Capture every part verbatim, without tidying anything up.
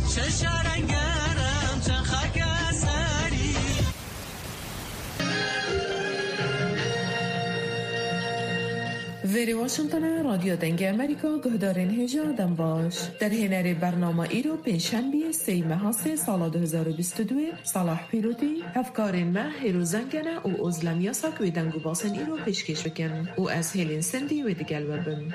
وری واشنگتن رادیو دنگ امریکا گهدارین هجا دم باش در هنر برنامه ای رو پنجشنبه سی ماه سال دو هزار و بیست و دو صلاح پیروتی هفکارین ماه هیرو زنگنه و ازلم یاساک و دنگو باسن ای رو پیشکش بکن و از هیلین سندی و دیگل ببن.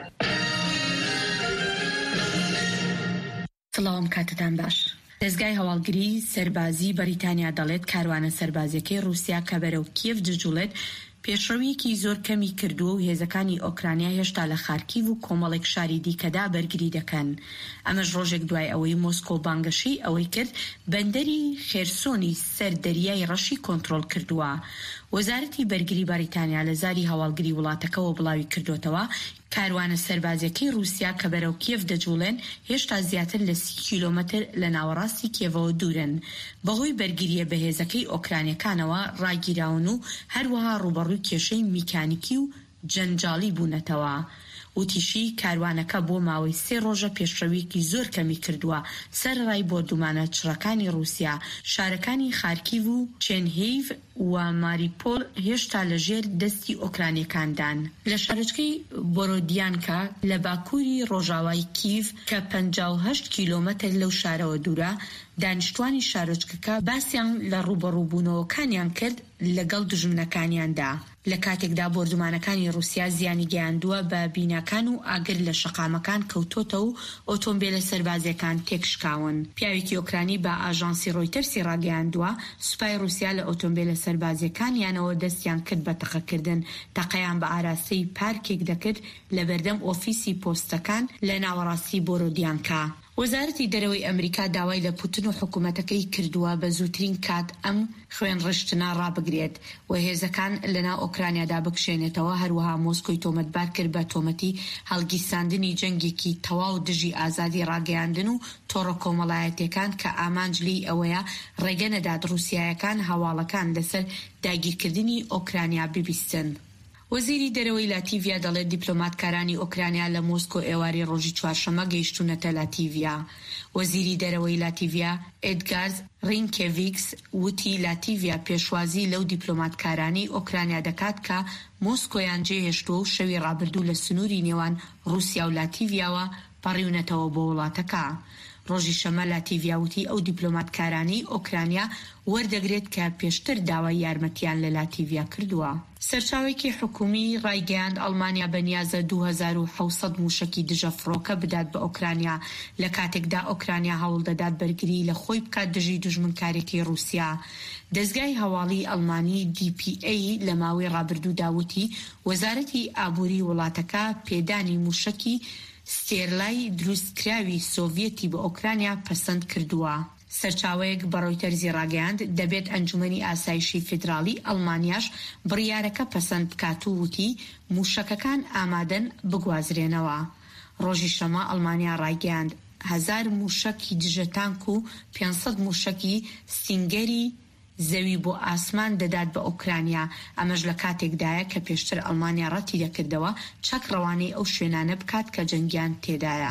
سلام کاتتان باش. دەستگای هەواڵگری سەربازی بەریتانیا دەڵێت کاروانە سەربازیەکەی رووسیا کە بەرەو کیف جوجوڵێت پێشڕەویەکی زۆر کەمی کردووە و هێزەکانی ئۆکرانیا هێشتا لە خارکیڤ و کۆمەڵێک شاری دیکەدا بەرگری دەکەن. ئەمەش ڕۆژێک دوای ئەوەی مۆسکۆ بانگەشی ئەوەی کرد بەندەری خێرسۆنی سەر دەریای ڕەشی کۆنتڕۆڵ کردووە. وەزارەتی بەرگری بەریتانیا لە زاری هەواڵگری وڵاتەکەەوە بڵاوی کردوتەوە کاروانە سەربازیەکەی رووسیا کە بەرەو کیف دەجوڵێن هێشتا زیاتر لە سی کیلۆمەتر لە ناوەڕاستی کیفەوە دوورن. بەهۆی بەرگریە بەهێزەکەی ئۆکرانیەکانەوە ڕاگیراون و هەروەها ڕوبەڕووی کێشەی میکانیکی و جەنجاڵی بوونەتەوە. وتیشی کاروانەکە بۆ ماوەی سێ ڕۆژە پێشڕەویەکی زۆر کەمی کردووە سەر ڕای بۆردومانە چڕەکانی رووسیا. شارەکانی خارکیڤ و چێرنیڤ و ماریپۆل هێشتا لەژێر دەستی ئۆکرانیەکاندان. لە شارچکەی بۆرۆدیانکا لە باکووری ڕۆژاوای کیڤ کە پەنجا و هەشت کیلۆمەتر لەو شارەوە دوورە، دانیشتوانی شارۆچکەکە باسییان لە ڕوبەڕووبوونەوەکانیان کرد لەگەڵ دژمنەکانیاندا. لە کاتێکدا بۆردومانەکانی رووسیا زیانی گەیاندووە بە بیناکان و ئاگر لە شەقامەکان کەوتۆتە و ئۆتۆمبیلە سەربازیەکان تێکشکاون. پیاوێکی ئۆکرانی بە ئاژانسی ڕۆیتەرسی ڕاگەیاندووە سوپای رووسیا لە ئۆتۆمبیلە سەربازیەکانیانەوە دەستیان کرد بە تەقەکردن. تەقەیان بە ئاراستەی پارکێک دەکرد لە بەردەم ئۆفیسی پۆستەکان لە ناوەڕاستی بۆرۆدیانکا. وەزارەتی دەرەوەی ئەمریکا داوای لە پوتین و حکوومەتەکەی کردووە بە زووترین کات ئەم خوێن ڕشتنە ڕابگرێت و هێزەکان لەناو ئۆکرانیادا بکشێنێتەوە. هەروەها مۆسکۆی تۆمەتبار کرد بە تۆمەتی هەڵگیرساندنی جەنگێکی تەواو دژی ئازادی ڕاگەیاندن و تۆڕە کۆمەڵایەتیەکان کە ئامانجلی ئەوەیە ڕێگە نەدات رووسیایەکان هەواڵەکان لەسەر داگیرکردنی ئۆکرانیا ببیستن. وەزیری دەرەوەی لاتیڤیا دەڵێت دیپلۆماتکارانی ئۆکرانیا لە مۆسکۆ ئێواری ڕۆژی چوارشەممە گەیشتونەتە لاتیڤیا. وەزیری دەرەوەی لاتیڤیا ئێدگارز رینکێڤیکس وتی لاتیڤیا پێشوازی لەو دیپلۆماتکارانی ئۆکرانیا دەکات کە مۆسکۆیان جێهێشتووە و شەوی ڕابردوو لە سنووری نێوان رووسیا و لاتیڤیاوە پەڕیونەتەوە بۆ وڵاتەکە. ڕۆژی شەمە لاتیڤیا وتی ئەو دیپلۆماتکارانی ئۆکرانیا وەردەگرێت کە پێشتر داوای یارمەتیان لە لاتیڤیا کردووە. سەرچاوێکی حکومی ڕایگەیاند ئەڵمانیا بەنیازە دوو هەزار و حەوت سەد موشکی دژە فڕۆکە بدات بە ئۆکرانیا لە کاتێکدا ئۆکرانیا هەوڵ دەدات بەرگری لە خۆی بکات دژی دژمنکارێکی رووسیا. دەستگای هەواڵی ئەڵمانی دی پی ئەی لە ماوەی ڕابردوودا وتی وەزارەتی ئابووری وڵاتەکە پێدانی موشکی ستێرلای دروستکراوی سۆڤیەتی بە ئۆکرانیا پەسەند کردووە. سەرچاوەیەک بە ڕۆیتەرزی ڕاگەیاند دەبێت ئەنجومەنی ئاسایشی فیدراڵی ئەڵمانیاش بڕیارەکە پەسەند بکات و وتی موشەکەکان ئامادەن بگوازرێنەوە. ڕۆژی شەمە ئەڵمانیا ڕاگەیاند هەزار موشکی دژە تانک و پێنج سەد موشکی سینگەری زەوی بۆ ئاسمان دەدات بە ئۆکرانیا. ئەمەش لە کاتێکدایە کە پێشتر ئەڵمانیا ڕەتی دەکردەوە چەک ڕەوانەی ئەو شوێنانە بکات کە جەنگیان تێدایە.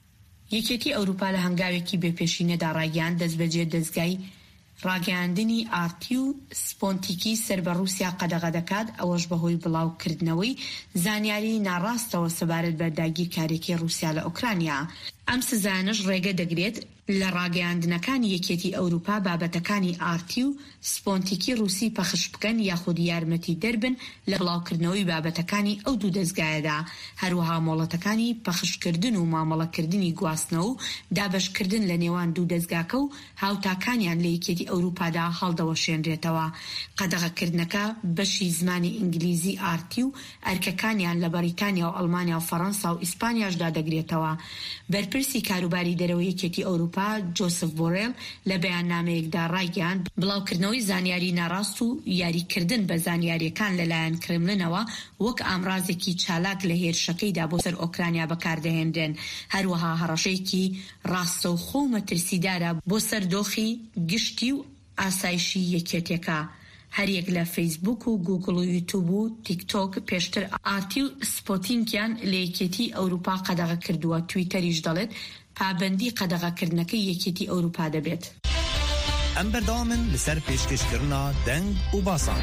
یەکێتی ئەوروپا لە هەنگاوێکی بێپێشینەدا ڕاگەیاند دەستبەجێ دەستگای ڕاگەیاندنی ئارتی و سپۆنتیکی سەر بە رووسیا قەدەغە دەکات، ئەوەش بەهۆی بڵاوکردنەوەی زانیاری ناڕاستەوە سەبارەت بە داگیرکاریەکی رووسیا لە ئۆکرانیا. ئەم سزانش ڕێگە دەگرێت لە ڕاگەیاندنەکانی یەکێتی ئەوروپا بابەتەکانی ئارتی و سپۆنتیکی رووسی پەخش بکەن یاخود یارمەتی دەربن لە بڵاوکردنەوەی بابەتەکانی ئەو دوو دەستگایەدا. هەروەها مۆڵەتەکانی پەخشکردن و مامەڵەکردنی گواستنەوە و دابەشکردن لە نێوان دوو دەستگاکە و هاوتاکانیان لە یەکێتی ئەوروپادا هەڵدەوەشێنرێتەوە. قەدەغەکردنەکە بەشی زمانی ئینگلیزی ئارتی و ئەرکەکانیان لە بەریتانیا و ئەڵمانیا و فەڕەنسا و ئیسپانیاشدا دەگرێتەوە. بەرپرسی کاروباری دەرەوەی یەکێتی ئەوروپا جۆسف بۆرێل لە بەیاننامەیەکدا ڕایگەیاند بڵاوکردنەوەی زانیاری ناڕاست و یاریکردن بە زانیاریەکان لەلایەن کرملنەوە وەک ئامڕازێکی چالاک لە هێرشەکەیدا بۆ سەر ئۆکرانیا بەکاردەهێنرێن. هەروەها هەڕەشەیەکی ڕاستەوخۆ و مەترسیدارە بۆ سەر دۆخی گشتی و ئاسایشی یەکێتیەکە. هەریەک لە فەیسبوک و گوگڵ و یوتیوب و تیکتۆک پێشتر ئارتی و سپۆتینکیان لە یەکێتی ئەوروپا قەدەغە کردووە. تویتەریش دەڵێت پابندی قەدەغەکردنەکەی یەکێتی ئەوروپا دەبێت. ئەم بەردەوامن لەسەر پێشکەشکردنا دەنگ و باسان.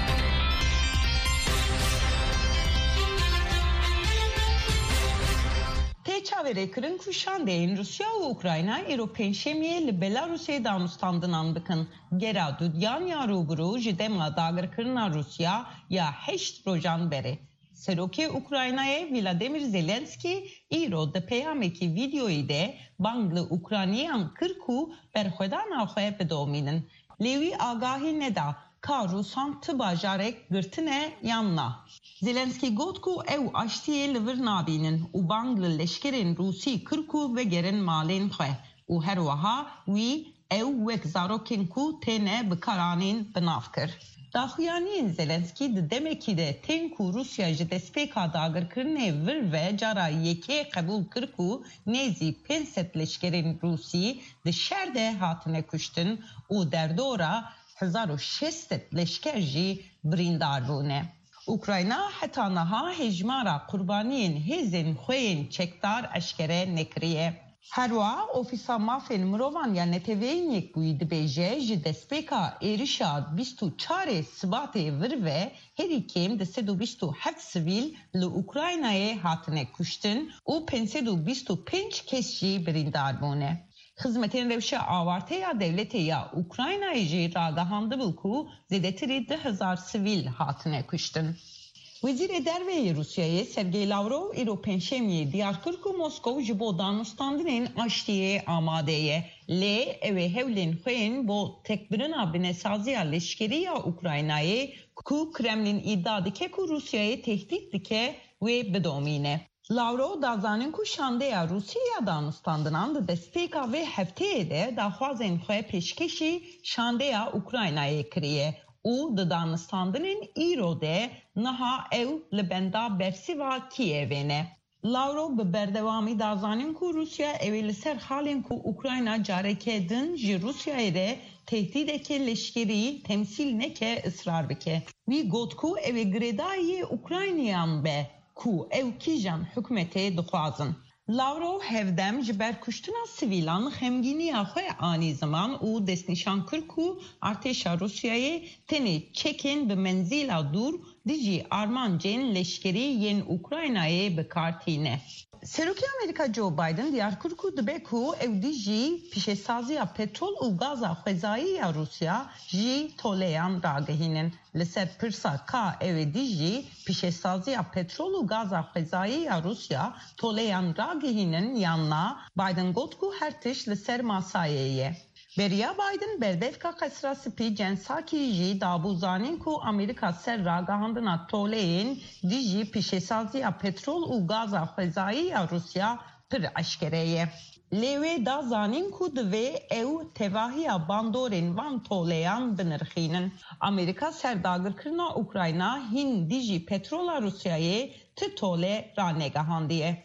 Çaverekirin kuşandeyin Rusya ve Ukrayna Europenşemiye li Belarus'e danıştandınan bıkın. Gera dudyan ya rubru jidemla dağırkırına Rusya ya heşt rojan beri. Seroke Ukrayna'ya Vladimir Zelenski iro de peyameki videoyu de banglı Ukraynayan kırku berxwedan avxaya bedominin. Levi agahi neda ka Rusan tıba jarek gırtine yanna. Zelenski gotku ev aştiye livir nabinin u banglı leşkerin Rusi kırku ve gerin malin xwe. U her waha wî ew wek zarokin ku têne bikaranin binavkir. Daxuyaniyên Zelenski di demekî de tên ku Rusya ji destpêka dagirkirinê vir ve cara yekê qebûl kir ku nêzî pênc sed leşkerên Rusî di şer de hatine kuştin û derdora hezar û şeş sed leşker jî birîndar bûne. Ukrayna heta niha hejmara qurbaniyên hêzên xwe yên çekdar eşkere nekiriye. Herwa ofîsa mafên mirovan ya neteweyên yekbûyî dibêje ji destpêka êrişa bîst û çarê Sibatê vir ve herî kêm di sed û bîst û heft sivîl li Ukraynayê hatine kuştin û pênc sed û bîst û pênc kes jî birîndar bûne. Xizmetên rewşa avarteya devletê ya Ukraynayê jî ragihandibû ku zêdetirî di hezar sivîl hatine kuştin. Wezîrê Derveyê Rusyayê Sergey Lavrov îro pênşemiyê diyar kir ku Moskov ji bo danûstandinên aştiyê amade ye. Lê ew ê hewlên xwe yên bo tekbirina binesaziya leşkerî ya Ukraynayê ku Kremlin îddia dike ku Rusyayê tehdît dike wê bidomîne. Lavrov dazanin ku şandeya Rusyaya danûstandinan di destpêka vê hefteyê de daxwazên xwe pêşkêşî şandeya Ukraynayê kiriye. û di danûstandinên îro de niha ew li benda bersiva Kievê ne. Lavrov bi berdewamî dazanîn ku Rusya ew ê li ser halên ku Ukrayna careke din ji Rusyayê de tehdîdeke leşkerî temsîl neke ısrar bike. Wî got ku ew ê girêdayî Ukraynayan be ku ew kîjan hikûmetê dixwazin. Lavrov hevdem ji ber kuştina sivîlan xemgîniya xwe anî ziman û destnîşan kir ku artêşa Rusyayê tenê çekên bi menzîla dûr dijî armancên leşkerî yên Ukraynayê bikartîne. Serokê Amerîka Joe Biden diyar kir ku dibe ku ew dijî pişesaziya petrol û gaza xwezayî ya Rusya jî toleyan ragihînin. Li ser pirsa ka ew ê dijî pişesaziya petrol û gaza xwezayî ya Rusya toleyan ragihînin yanna Biden got ku her tiş li ser masayê ye. Beriya Biden berdevka qesra spî censakî jî dabûzanîn ku Amerîka ser ragihandina toleyên dijî pişesaziya petrol û gaza xwezayî ya Rusya pir eşkere ye. Lê wê da zanîn ku divê ew tevahiya bandorên van toleyan binirxînin. Amerîka ser dagirkirina Ukrayna hîn dijî petrola Rusyayê ti tole ranegihandiye.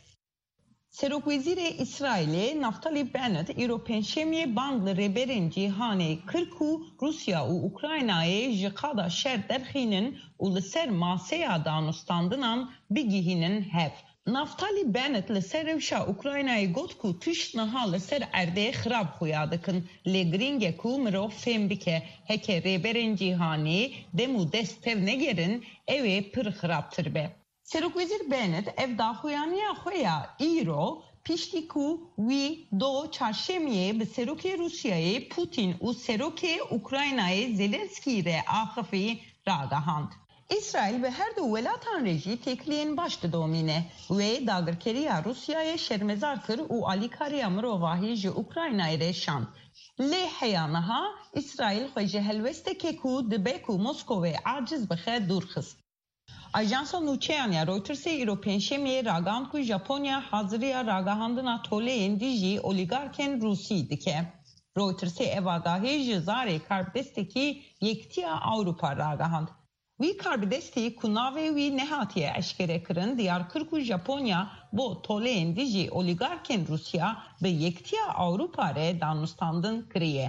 Serokwezîrê İsrailê Naftali Bennett îro pênşemiyê bang li rêberên cîhanê kir ku Rusya û Ukraynayê ji qada şer derxînin û li ser maseya danûstandinan bigihînin hev. Naftali Bennett li ser rewşa Ukraynayê got ku tiş niha li ser erdê xirab xuya dikin. Lê girîng e ku mirov fêm bike heke rêberên cîhanê dem û dest tev negerin ew ê pir xirabtir be. Serokwezîr Bennett ev daxuyaniya xwe ya îro piştî ku wî do çarşemiyê bi serokê Rusyayê Putin û serokê Ukraynayê Zelenskî re axifî ragihand. İsrail ve her du welatan rejî têkiliyên baş didomîne. Wê dagirkeriya Rusyayê şermezar kir û alîkariya mirovahî ji Ukraynayê re şand. Lê heya niha İsrail xwe ji helwestekê ku dibe ku Moskovê aciz bixe dûr xist. Ajansa nûçeyan ya Reutersê îro pênşemiyê ragihand ku Japonya haziriya ragihandina toleyên dijî olîgarkên Rusî dike. Reutersê ev agahî ji zarê karbidestekî Yektiya Awropa ragihand. Wî karbidestî ku navê wî nehatiye eşkere kirin diyar kir ku Japonya bo toleyên dijî olîgarkên Rusya bi Yektiya Awropa re danûstandin kiriye.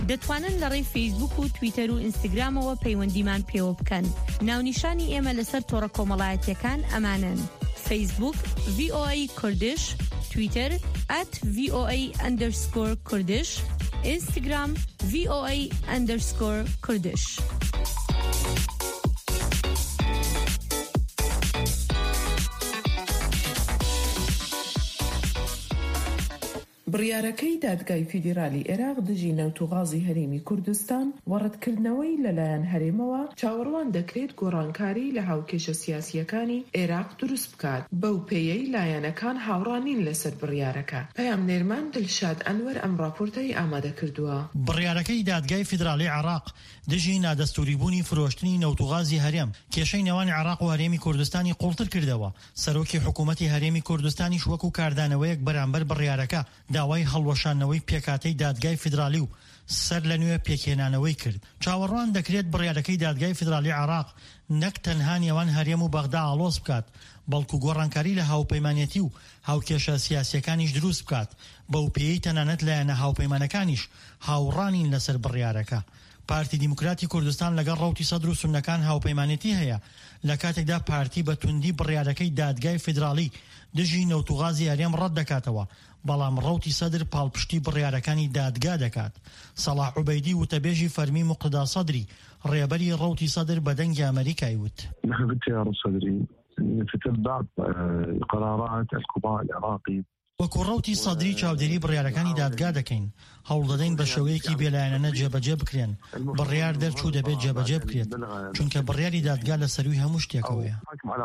دەتوانن لە ڕێی فیسبوک و تویتەر و ئینستاگرامەوە پەیوەندیمان پێوە بکەن. ناونیشانی ئێمە لەسەر تۆڕە کۆمەڵایەتیەکان ئەمانن: فیسبوک V O A کوردش، تویتر at V O A underscore کوردش، اینستاگرام V O A underscore کوردش. بڕیارەکەی دادگای فیدرالی عێراق دژی نەوتوغازی هەرێمی کوردستان وەڕەتکردنەوەی لەلایەن هەرێمەوە چاوەڕوان دەکرێت گۆڕانکاری لە هاوکێشە سیاسیەکانی عێراق دروست بکات. بەو پێیەی لایەنەکان هاوڕانین لەسەر بڕیارەکە. پەیامنێرمان دڵشاد ئەنوەر ئەم راپۆرتەی ئامادە کردووە. بڕیارەکەی دادگای فیدرالی عێراق دژی نادەستوریبوونی فرۆشتنی نەوتوغازی هەرێم کێشەی نێوانی عێراق و هەرێمی کوردستانی قوڵتر کردەوە. سەرۆکی حکوومەتی هەرێمی کوردستانیش وەکو کاردانەوەیەک بەرامبەر بڕیارەکە داوای هەڵوەشانەوەی پێکاتەی دادگای فیدرالی و سەر لە نوێ پێکهێنانەوەی کرد. چاوەڕوان دەکرێت بڕیارەکەی دادگای فیدرالی عێراق نەک تەنها نێوان هەرێم و بەغدا ئاڵۆز بکات، بەڵکو گۆڕانکاری لە هاوپەیمانێتی و هاوکێشە سیاسیەکانیش دروست بکات. بەو پێی تەنانەت لایەنە هاوپەیمانەکانیش هاوڕانین لەسەر بڕیارەکە. پارتی دیموکراتی کوردستان لەگەڵ ڕەوتی سەدر و سوننەکان هاوپەیمانێتی هەیە لە کاتێکدا پارتی بە توندی بڕیارەکەی دادگای فیدرالی دژی نەوتوغازی هەرێم ڕەت دەکاتەوە، بەڵام ڕەوتی سەدر پاڵپشتی بڕیارەکانی دادگا دەکات. سەلاح عوبەیدی وتەبێژی فەرمی موقتدا سەدری ڕێبەری ڕەوتی سەدر بە دەنگی ئەمریکای وت: نحن بالتيار الصدري نتتبع قرارات القضاء العراقي. وەکو ڕەوتی سەدری چاودێری بڕیارەکانی دادگا دەکەین، هەوڵ دەدەین بە شێوەیەکی بێلایەنە جێبەجێ بکرێن. بڕیار دەرچوو دەبێت جێبەجێ بکرێت، چونکە بڕیاری دادگا لە سەروی هەموو شتێکەوەیە.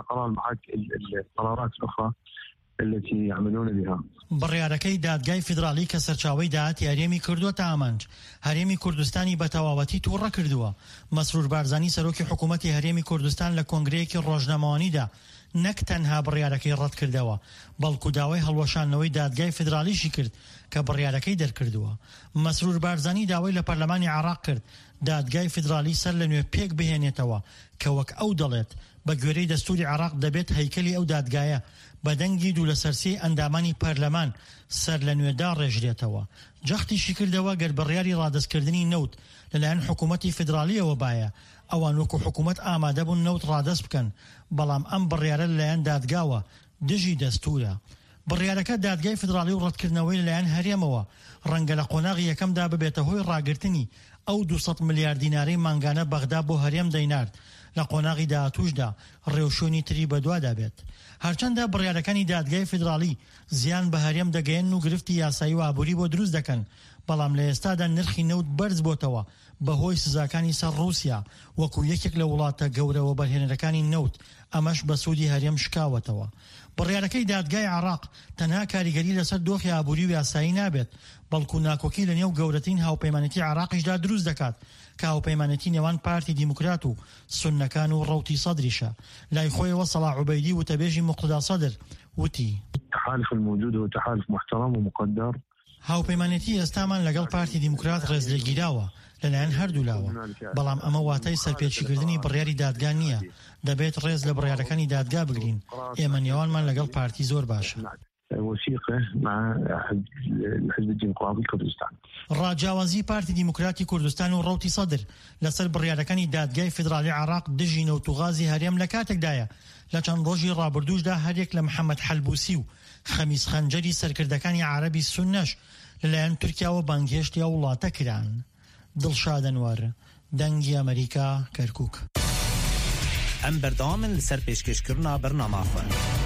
التي يعملون بها. بڕیارەکەی دادگای فیدرالی کە سەرچاوەی داهاتی هەرێمی کردووەتە ئامانج، هەرێمی کوردستانی بە تەواوەتی تووڕە کردووە. مەسرور بارزانی سەرۆکی حکوومەتی هەرێمی کوردستان لە کۆنگرەیەکی ڕۆژنامەوانیدا نەک تەنها بڕیارەکەی ڕەت کردەوە، بەڵکو داوای هەڵوەشانەوەی دادگای فیدرالیشی کرد کە بڕیارەکەی دەرکردووە. مەسرور بارزانی داوای لە پەرلەمانی عێراق کرد دادگای فیدرالی سەر لە نوێ پێک بهێنێتەوە کە وەک ئەو دەڵێت بە گوێرەی دەستوری عێراق دەبێت هەیکەلی ئەو دادگایە بە دەنگی دوو لە سەرسی ئەندامانی پەرلەمان سەر لە نوێدا ڕێژرێتەوە. جەختیشی کردەوە گەر بڕیاری ڕادەستکردنی نەوت لەلایەن حکوومەتی فیدرالیەوە باە، ئەوان وەکو حکوومەت ئامادە بوون نەوت ڕادەست بکەن، بەڵام ئەم بڕیارە لەلایەن دادگاوە دژی دەستورە. بڕیارەکە دادگای فیدرالی و ڕەتکردنەوەی لەلایەن هەرێمەوە ڕەنگە لە قۆناغی یەکەمدا ببێتە هۆی ڕاگرتنی ئەو دووسەد ملیار دینارەی مانگانە بەغدا بۆ هەرێم دەینارد، لە قۆناغی داهاتووشدا ڕێوشۆنی تری بەدوادا بێت. هەرچەندە بڕیارەکانی دادگای فیدرالی زیان بە هەرێم دەگەێن و گرفتی یاسایی و ئابووری بۆ دروست دەکەن، بەڵام لە ئێستادا نرخی نەوت بەرز بۆتەوە بەهۆی سزاکانی سەر رووسیا وەکو یەکێک لە وڵاتە گەورەوە بەرهێنەرەکانی نەوت، ئەمەش بە سوودی هەرێم شکاوەتەوە. بڕیارەکەی دادگای عێراق تەنها کاریگەری لەسەر دۆخی ئابووری و یاسایی نابێت، بەڵکو ناکۆکی لە نێو گەورەترین هاوپەیمانێتی عێراقیشدا دروست دەکات کە هاوپەیمانێتی نێوان پارتی دیموکرات و سوننەکان و ڕەوتی سەدریشە. لای خۆیەوە سەلاح عوبەیدی وتەبێژی موقتدا سەدر وتی: التحالف الموجود هو تحالف محترم ومقدر. هاوپەیمانێتی ئێستامان لەگەڵ پارتی دیموکرات ڕێزلێگیراوە لەلایەن هەردوولاوە، بەڵام ئەمە واتای سەرپێچیکردنی بڕیاری دادگا نییە. دەبێت ڕێز لە بڕیارەکانی دادگا بگرین. ئێمە نێوانمان لەگەڵ پارتی زۆر باشە. وثيقة مع الحزب الديمقراطي كردستان. ڕاجاوازی پارتی دیموکراتی کوردستان و ڕەوتی سەدر لەسەر بڕیارەکانی دادگای فیدرالی عێراق دژی نەوتوغازی هەرێم لە کاتێکدایە لە چەند ڕۆژی ڕابردووشدا هەرێک لە محەممەد حەلبوسی و خەمیس خەنجەری سەرکردەکانی عەرەبی سوننەش لەلایەن تورکیاوە بانگهێشتی وڵاتە کران. دڵشاد ئەنوەر، دەنگی ئەمریکا، کەرکووک. ئەم بەردەوامن لەسەر پێشکەشکردنا بەرنامە خۆن.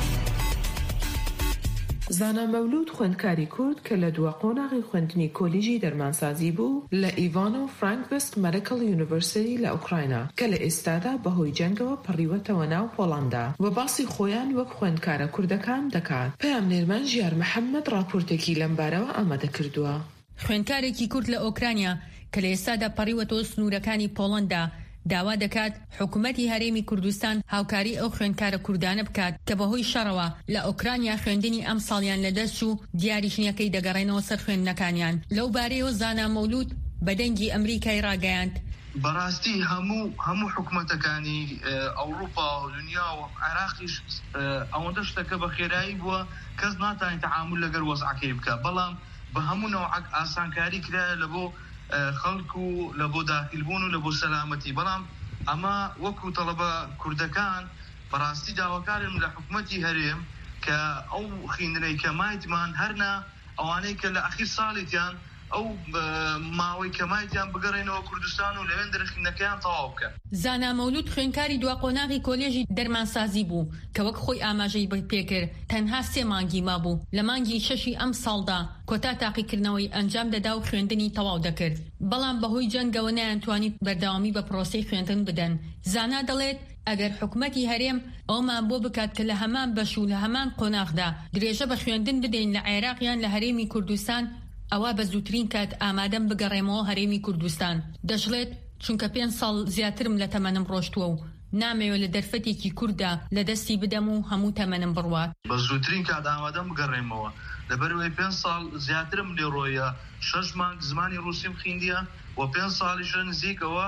زانا مەولود خوێندکاری کورد کە لە دووە قۆناغی خوێندنی کۆلیژی دەرمانسازی بوو لە ئیڤانۆ فرانکڤست مەدیکەل یونیڤرسیتی لە ئوکراینە کە لە ئێستادا بەهۆی جەنگەوە پەڕیوەتەوە ناو پۆڵەندا و باسی خۆیان وەک خوێندکارە کوردەکان دەکات. پەیامنێرمان ژیار محەممەد راپۆرتێکی لەم بارەوە ئامادە کردووە. خوێندکارێکی کورد لە ئۆکرانیا کە لە ئێستادا پەڕیوەتەوە سنوورەکانی پۆڵەندا داوا دەکات حکوومەتی هەرێمی کوردستان هاوکاری ئەو خوێندکارە کوردانە بکات کە بەهۆی شەڕەوە لە ئۆکرانیا خوێندنی ئەم ساڵیان لەدەست و دیاریشنیەکەی دەگەڕێنەوە سەر خوێندنەکانیان. لەو بارەیەوە زانا مەولود بە دەنگی ئەمریکای ڕاگەیاند: بەڕاستی هەموو هەموو حکوومەتەکانی ئەوروپا و دنیا و عێراقیش ئەوەندە شتەکە بە خێرایی بووە کەس ناتوانێت تەعامل لەگەڵ وەزعەکەی بکات، بەڵام بە هەموو نەوعەک ئاسانکاری کرایە لە بۆ خەڵکو لە بۆ داخلبوون و لە بۆ سەلامەتی بەڵام ئەمە وەکو تەڵەبە کوردەکان بەڕاستی داواکارن لە حکوومەتی هەرێم کە ئەو خینرەی کە مایتمان هەرنا ئەوانەی کە لە ئەخیر ساڵێتیان ئەو ماوەی کە مایتیان بگەڕێنەوە کوردستان و لەوێن دەرەخینەکەیان تەواو بکەن. زانا مەولود خوێنکاری دوا قۆناغی کۆلێژی دەرمانسازی بوو کە وەک خۆی ئاماژەی پێکرد تەنها سێ مانگی مابوو. لە مانگی شەشی ئەم ساڵدا کۆتا تاقیکردنەوەی ئەنجام دەدا و خوێندنی تەواو دەکرد. بەڵام بەهۆی جەنگەوە نەیانتوانی بەردەوامی بە پرۆسەی خوێندن بدەن. زانا دەڵێت ئەگەر حکوومەتی هەرێم ئەومان بۆ بکات کە لە هەمان بەش و لە هەمان قۆناغدا درێژە بە خوێندن بدەین لە عێراقیان لە هەرێمی کوردستان ئەوە بە زووترین کات ئامادەم بگەڕێمەوە هەرێمی کوردستان. دەژڵێت چونکە پێنج ساڵ زیاترم لە تەمەنم ڕۆشتووە و نامەوێت لە دەرفەتێکی کووردا لە دەستی بدەم و هەموو تەمەنم بڕوات. بە زووترین کات ئامادەم بگەڕێمەوە لەبەرەوەی پێنج ساڵ زیاترم لێ ڕۆیە. شەش مانگ زمانی ڕوسیم خوێندیە و پێنج ساڵیشە نزیکەوە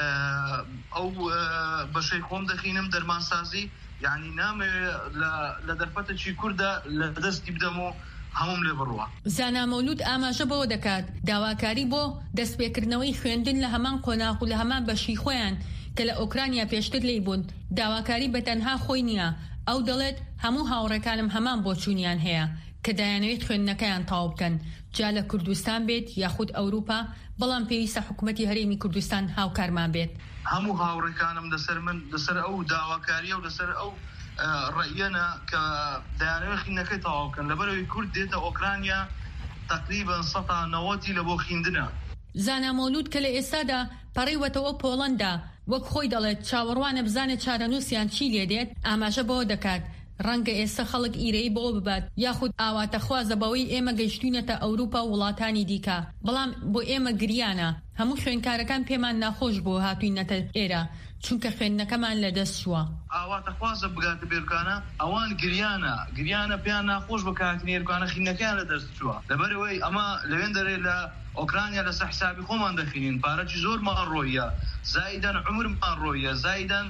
ئەو بەشەی خۆم دەخینم دەرمانسازی، یعنی نامەوێت لە دەرفەتێکی کووردا لە دەستی بدەم و هەموم لێ بڕوە. زانا مەولود ئاماژە بەوە دەکات داواکاری بۆ دەستپێکردنەوەی خوێندن لە هەمان قۆناغ و لە هەمان بەشی خۆیان کە لە ئۆکرانیا پێشتر لێی بوون داواکاری بە تەنها خۆی نییە. ئەو دەڵێت هەموو هاوڕێکانم هەمان بۆ چوونیان هەیە کە دایانەوێت خوێندنەکەیان تاو بکەن، جا لە کوردستان بێت یاخود ئەوروپا، بەڵام پێویستە حکوومەتی هەرێمی کوردستان هاوکارمان بێت. هەموو هاوڕێکانم لەسەر من لەسەر ئەو داواکاریە و لەسەر ئەو ڕەیەنە کە دایانەوێت خوێندنەکەی تەواو بکەن لەبەرەوەی کورد دێتە ئۆکرانیا تقریبا سەد و نەوەتی لە بۆ خوێندنە. زانا مەولود کە لە ئێستادا پەڕیوەتەوە پۆڵەندا وەک خۆی دەڵێت چاوەڕوانە بزانێت چارەنووسیان چی لێ دێت، ئاماژە بەوە دەکات ڕەنگە ئێستا خەڵک ئیرەی بۆ ببات یاخود ئاواتەخوازە بەوەی ئێمە گەیشتوینەتە ئەوروپا و وڵاتانی دیکە، بەڵام بۆ ئێمە گریانە. هەموو خوێنکارەکان پێمان ناخۆش بۆ هاتوینەتە ئێرە چونکە خوێندنەکەمان لە دەست چووە. ئاواتەخوازە بگاتە بێرکانە ئەوان گریانە گریانە پێیان ناخۆش بە کاتنێرکانە خینەکەیان لە دەست چووە. لەبەرەوەی ئەمە لەوێن دەرێ لە ئۆکرانیا لەسەر حسابی خۆمان دەخینین، پارەی زۆرمان ڕۆیە، زایدەن عمرمان ڕۆیە، زایدەن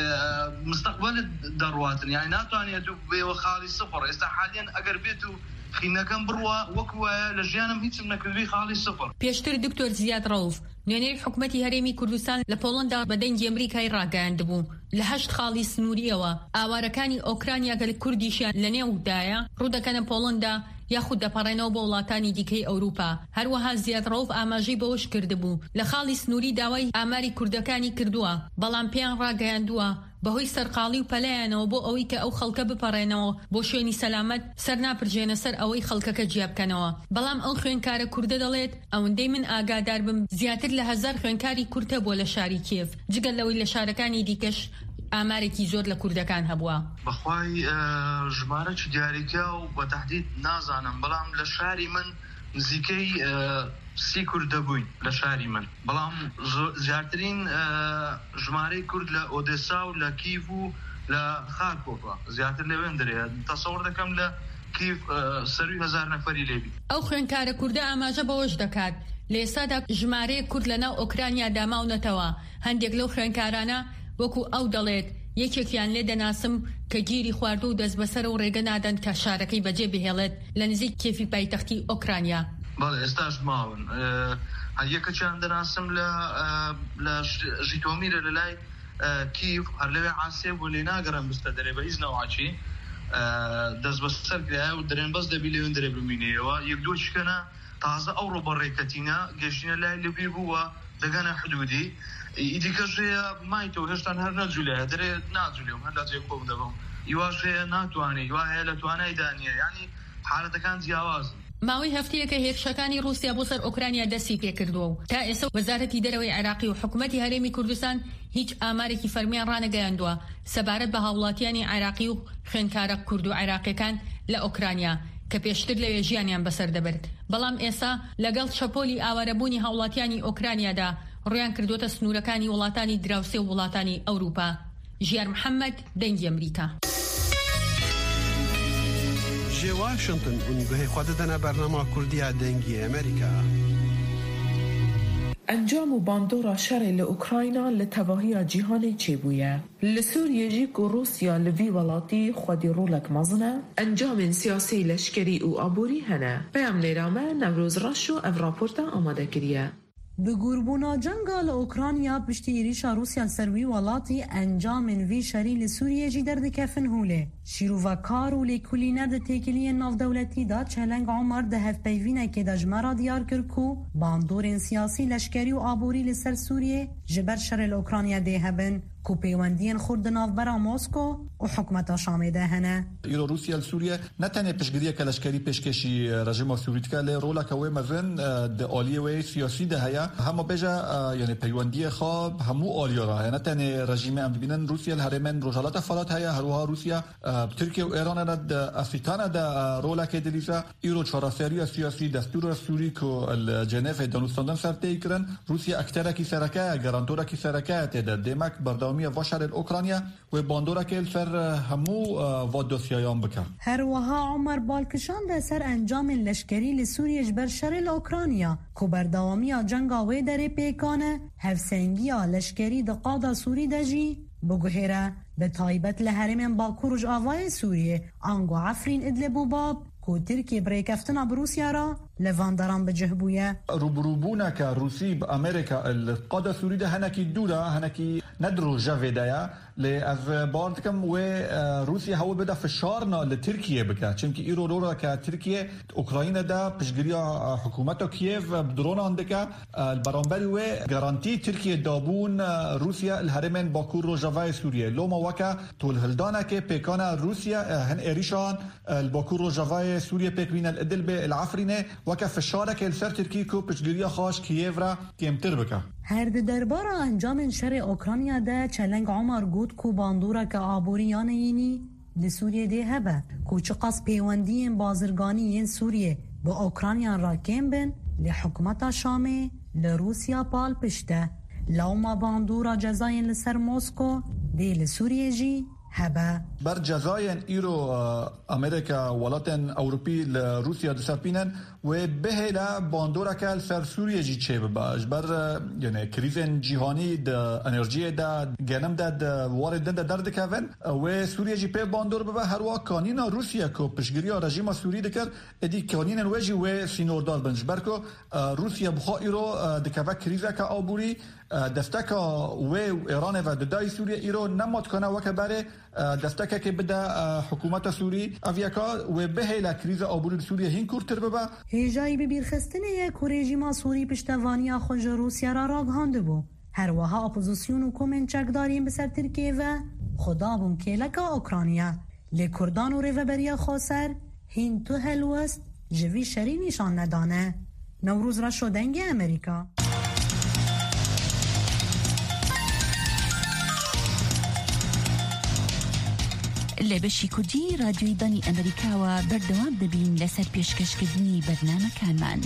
مستقبل دەڕواتن، یعنی ناتوانێت بێوە خاڵی سفر. ئێستا حالیان ئەگەر بێت و خینەکەم بڕوە وەکوایە لە ژیانم هیچم نەکردوی خاڵی سفر. پێشتر دکتۆر زیاد ڕەوف نوێنەری حکوومەتی هەرێمی کوردستان لە پۆڵەندا بە دەنگی ئەمریکای ڕاگەیاندبوو لە هەشت خاڵی سنووریەوە ئاوارەکانی ئۆکرانیا گەل کوردیشیان لە نێودایە ڕوودەکەنە پۆڵەندا یاخود دەپەڕێنەوە بۆ وڵاتانی دیکەی ئەوروپا. هەروەها زیاد ڕەوف ئاماژەی بەوەش کردبوو لە خاڵی سنووری داوای ئاماری کوردەکانی کردووە، بەڵام پێیان ڕاگەیاندووە بەهۆی سەرقاڵی و پەلایانەوە بۆ ئەوەی کە ئەو خەڵکە بپەڕێنەوە بۆ شوێنی سەلامەت سەر ناپرجێنە سەر ئەوەی خەڵکەکە جیابکەنەوە. بەڵام ئەو خوێنکارە کوردە دەڵێت ئەوەندەی من ئاگادار بم زیاتر لە هەزار خوێنکاری کورتە بۆ لە شاری کێف، جگەل لەوەی لە شارەکانی دیکەش ئامارێکی زۆر لە کوردەکان هەبووە. بەخوای ژمارەی دیاریکە و بە تەحدید نازانم، بەڵام لە شاری من نزیکەی سی کورد دەبووین لە شاری من، بەڵام زیاترین ژمارەی کورد لە ئۆدێسا و لە کیف و لە خارکۆڤ زیاتر لەوێن دەرێت. تەسەوڕ دەکەم لە کیف سەروی هەزار نەفەری لێبی. ئەو خوێنکارە کوردە ئاماژە بەوەش دەکات لە ئێستادا ژمارەیە کورد لەناو ئۆکرانیا داماونەتەوە. هەندێک لەو خوێنکارانە وەکو ئەو دەڵێت یەکێکیان لێ دەناسم کە گیری خواردو و دەست بەسەر و ڕێگە نادەن کە شارەکەی بەجێ بهێڵێت لە نزیک کێفی پایتەختی ئۆکرانیا. بەڵێ ئێستاش ماون یەکەکیان دەناسم لە ژیتۆمیرە لە لای کیف هەر لەوێ عاسێ بۆ لێ ناگەڕم بستە دەرێ بە هیچ نەوەچی دەست بەسەر کرایە و دەرێن بەس دەبی لێوێن دەرێ بمینەوە. یەک دۆ چکەنە تازە ئەو ڕۆبەڕێکەتینە گەشتینە لای لەبی بووە دەگەنە حدودی ئیدیکەژەیە مایتەوە هێشتان هەر نەجوولایە دەرێ ناجوولێم هەر لاجێک خۆم دەبم یواشەیە ناتوانێت یوا هەیە لە توانای دانیە، یعنی حالەتەکان جیاوازن. ماوەی هەفتەیەکە هێرشەکانی رووسیا بۆ سەر ئۆکرانیا دەستی پێکردووە و تا ئێستا وەزارەتی دەرەوەی عێراقی و حکوومەتی هەرێمی کوردستان هیچ ئامارێکی فەرمیان ڕانەگەیاندووە سەبارەت بە هاوڵاتیانی عێراقی و خوێنکارە کورد و عێراقیەکان لە ئۆکرانیا کە پێشتر لەوێ ژیانیان بەسەر دەبرد. بەڵام ئێستا لەگەڵ چەپۆلی ئاوارەبوونی هاوڵاتیانی ئۆکرانیادا ڕویان کردوتە سنوورەکانی وڵاتانی دراوسێ و وڵاتانی ئەوروپا. ژیار محەممەد دەنگی ئەمریکا. جێ واشنگتن ئونگوهەی خوا دەدەنە بەرنامە کوردیا دەنگی ئەمریکا. ئەنجام و باندۆرا شەڕێ لە ئوکراینا لە تەواهیە جیهانێ چێبوویە. لە سووریەژی و رووسیا لە ڤی وڵاتی خودی ڕوولەک مەزنە ئەنجامên سیاسی لەشکری و ئابووری هەنە. پەیام لێرامە نەورۆز ڕەش و ئەڤ راپۆرتە ئامادەکریە. بگوربونا جنگا لأوکرانیا پشتی ایریشا روسیا سروی ولاتی انجام وی شری لسوریه جی درد کفن هوله شیرو و کارو لیکولینه ده تکیلی ناف دولتی دا چلنگ عمر ده هف پیوینه که دا جمرا دیار کرکو باندورین سیاسی لشکری و آبوری لسر سوریه جبر شر لأوکرانیا ده هبن کو پیوندین خورد ناف برا موسکو و حکمت شامه ده هنه ایرو روسیا لسوریه نتنه پشگریه که لشکری پشکشی رژیم سوریتکا لی رولا که وی مزن ده آلیه وی سیاسی ده هیا همه بجا یعنی پیوندی خواب همو آلیه را نتنه رژیم ام بینن روسیا الهرمن روجالات فلات هیا هروها روسیا ترکیه و ایران ده افریقان ده رولا که دلیزا ایرو چهارسری سیاسی دستور سوری که الجنیف دانستاندن سرتی کرن روسیا اکتره کی سرکه گارانتورا کی سرکه ده دمک بردامی واشر اوکراینیا و باندورا که سر همو و دوسیایان بکن هر وها عمر بالکشان ده سر انجام لشکری لسوریه جبر شر اوکراینیا کو بردامی جنگ و در پیکانه هفسنگی لشکری ده قادا سوری دجی بگوهره به تایبت لحرم باکوروج آوای سوریه آنگو عفرین ادلب و باب کو ترکی بریکفتنا بروسیا را لواندران بجهبویه روبروبونا که روسی با امریکا القاده سوری ده هنکی دودا هنکی ندرو جوه دایا لی از باردکم و روسیا هوا بده فشارنا لترکیه بکه چونکه ایرو رو را که ترکیه اوکراین ده پشگریا حکومت کیف بدرون اندکه البرانبری و گارانتی ترکیه دابون روسیا الهرمن باکور رو جوه سوریه لو ما وکه طول هلدانه که پیکان روسیا هن ایریشان الباکور رو جوه سوریه پیکوین الادل به العفرینه وکه فشاره که السر ترکی کو پشگریا خاش کیف را کمتر بکه هر درباره انجام شر اوکراینیا ده چلنگ عمر گود کو باندورا که آبوریان یینی لسوریه ده هبه کو چقاس پیوندین بازرگانی سوریه با اوکراینیا را کم بن لحکمت شامه لروسیا پال پشته لوما باندورا جزاین لسر موسکو ده لسوریه جی هبه بر جزاین ایرو امریکا ولاتن اوروپی لروسیا دسپینن و بهلا باندورا کال سر سوریه جی چه باش بر یعنی کریزن جهانی د انرژی د گنم د وارد د درد کاون و سوریه جی په باندور به هر وا کانینا روسیا کو پشگیریا رژیم سوری دکر ادی کانین وجی و سینوردار بنج برکو روسیا بخا ایرو د کا کریزا کا آبوری دستکا و ایران و دای سوریه ایرو نماد کنه وک بره دستکا که بده حکومت سوری اویاکا و بهلا کریز آبوری سوریه هین کورتر ببا هجایی ببیر خستنه یک رژیم سوری پشتوانی خود روسیا را راگهانده بو هر وها اپوزیسیون و کومنچک داریم بسر ترکیه و خدا بوم کلک اوکراینیا لکردان و ریوبریا خسر هین تو هلوست جوی شری نشان ندانه نوروز را شدنگ امریکا لبشی کردی رادیوی دانی امریکا و بردوام دبین لسر پیشکشکردنی برنامه کانمان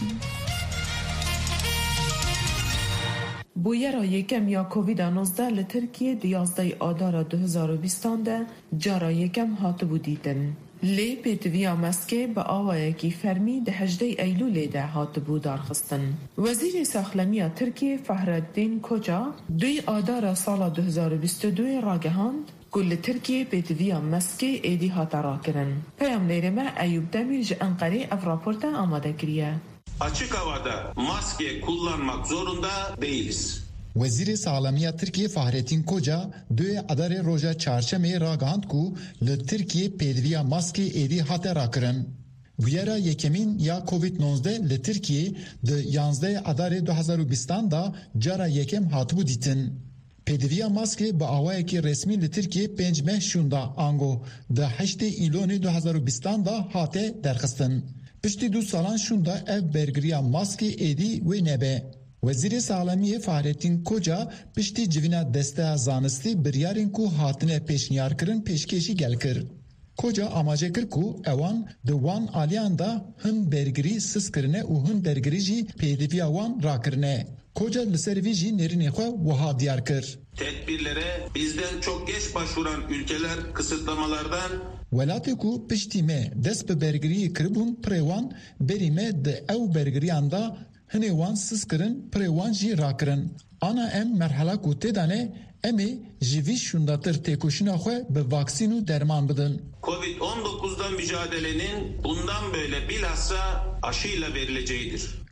بویرا یکم یا کووید نوزده لترکیه دیازده آدار دو هزار و بیست ده جارا یکم هات بودیدن. لی پیتویا مسکه با آوائه کی فرمی ده هجده ایلول ده هات بودار خستن. وزیر ساخلمی ترکیه فهرالدین کوچا دوی آدار سال دو هزار و بیست و دو راگهاند کل ترکیه پیتویا مسکه ایدی هات را کرن. پیام نیرمه ایوب دمیرج انقره اف راپورتا آماده کریه. Açık havada maske kullanmak zorunda değiliz. Vezir-i Sağlamiya Türkiye Fahrettin Koca döye adare roja çarşeme ragand ku le Türkiye pedviya maske edi hate rakırın. Viyara yekemin ya kovid nozde le Türkiye de yanzde adare dö hezar û bîstan da cara yekem hatbu ditin. Pedviya maske ba awayeki resmi le Türkiye pênc meh şunda ango de heştê îlonê dö hezar û bîstan da hate derxistin. Piştî du salan şunda ev bergiriya maske edi ve nebe. Vezir-i Sağlamiye Fahrettin Koca piştî civina desteya zanistî biryarên ku hatine pêşniyar kirin pêşkêşî gelkir. Koca amace kir ku ewan di wan aliyan da hin bergirî siz kirine û hin dergirî jî pêdiviya wan rakirine. Koca li ser vî jî nêrînê xwe wiha diyar kir. Tedbirlere bizden çok geç başvuran ülkeler kısıtlamalardan Welatê ku piştî me dest bi bergiriyê kiribûn pirê wan berî me di ew bergiriyan da hinê wan siz kirin pirê wan jî rakirin. Ana em merhela ku têdane em ê ji vî şundatir têkoşîna xwe bi vaksîn û derman bidin. kovid on dokuzdan mücadelenin bundan böyle bilhassa aşıyla verileceğidir.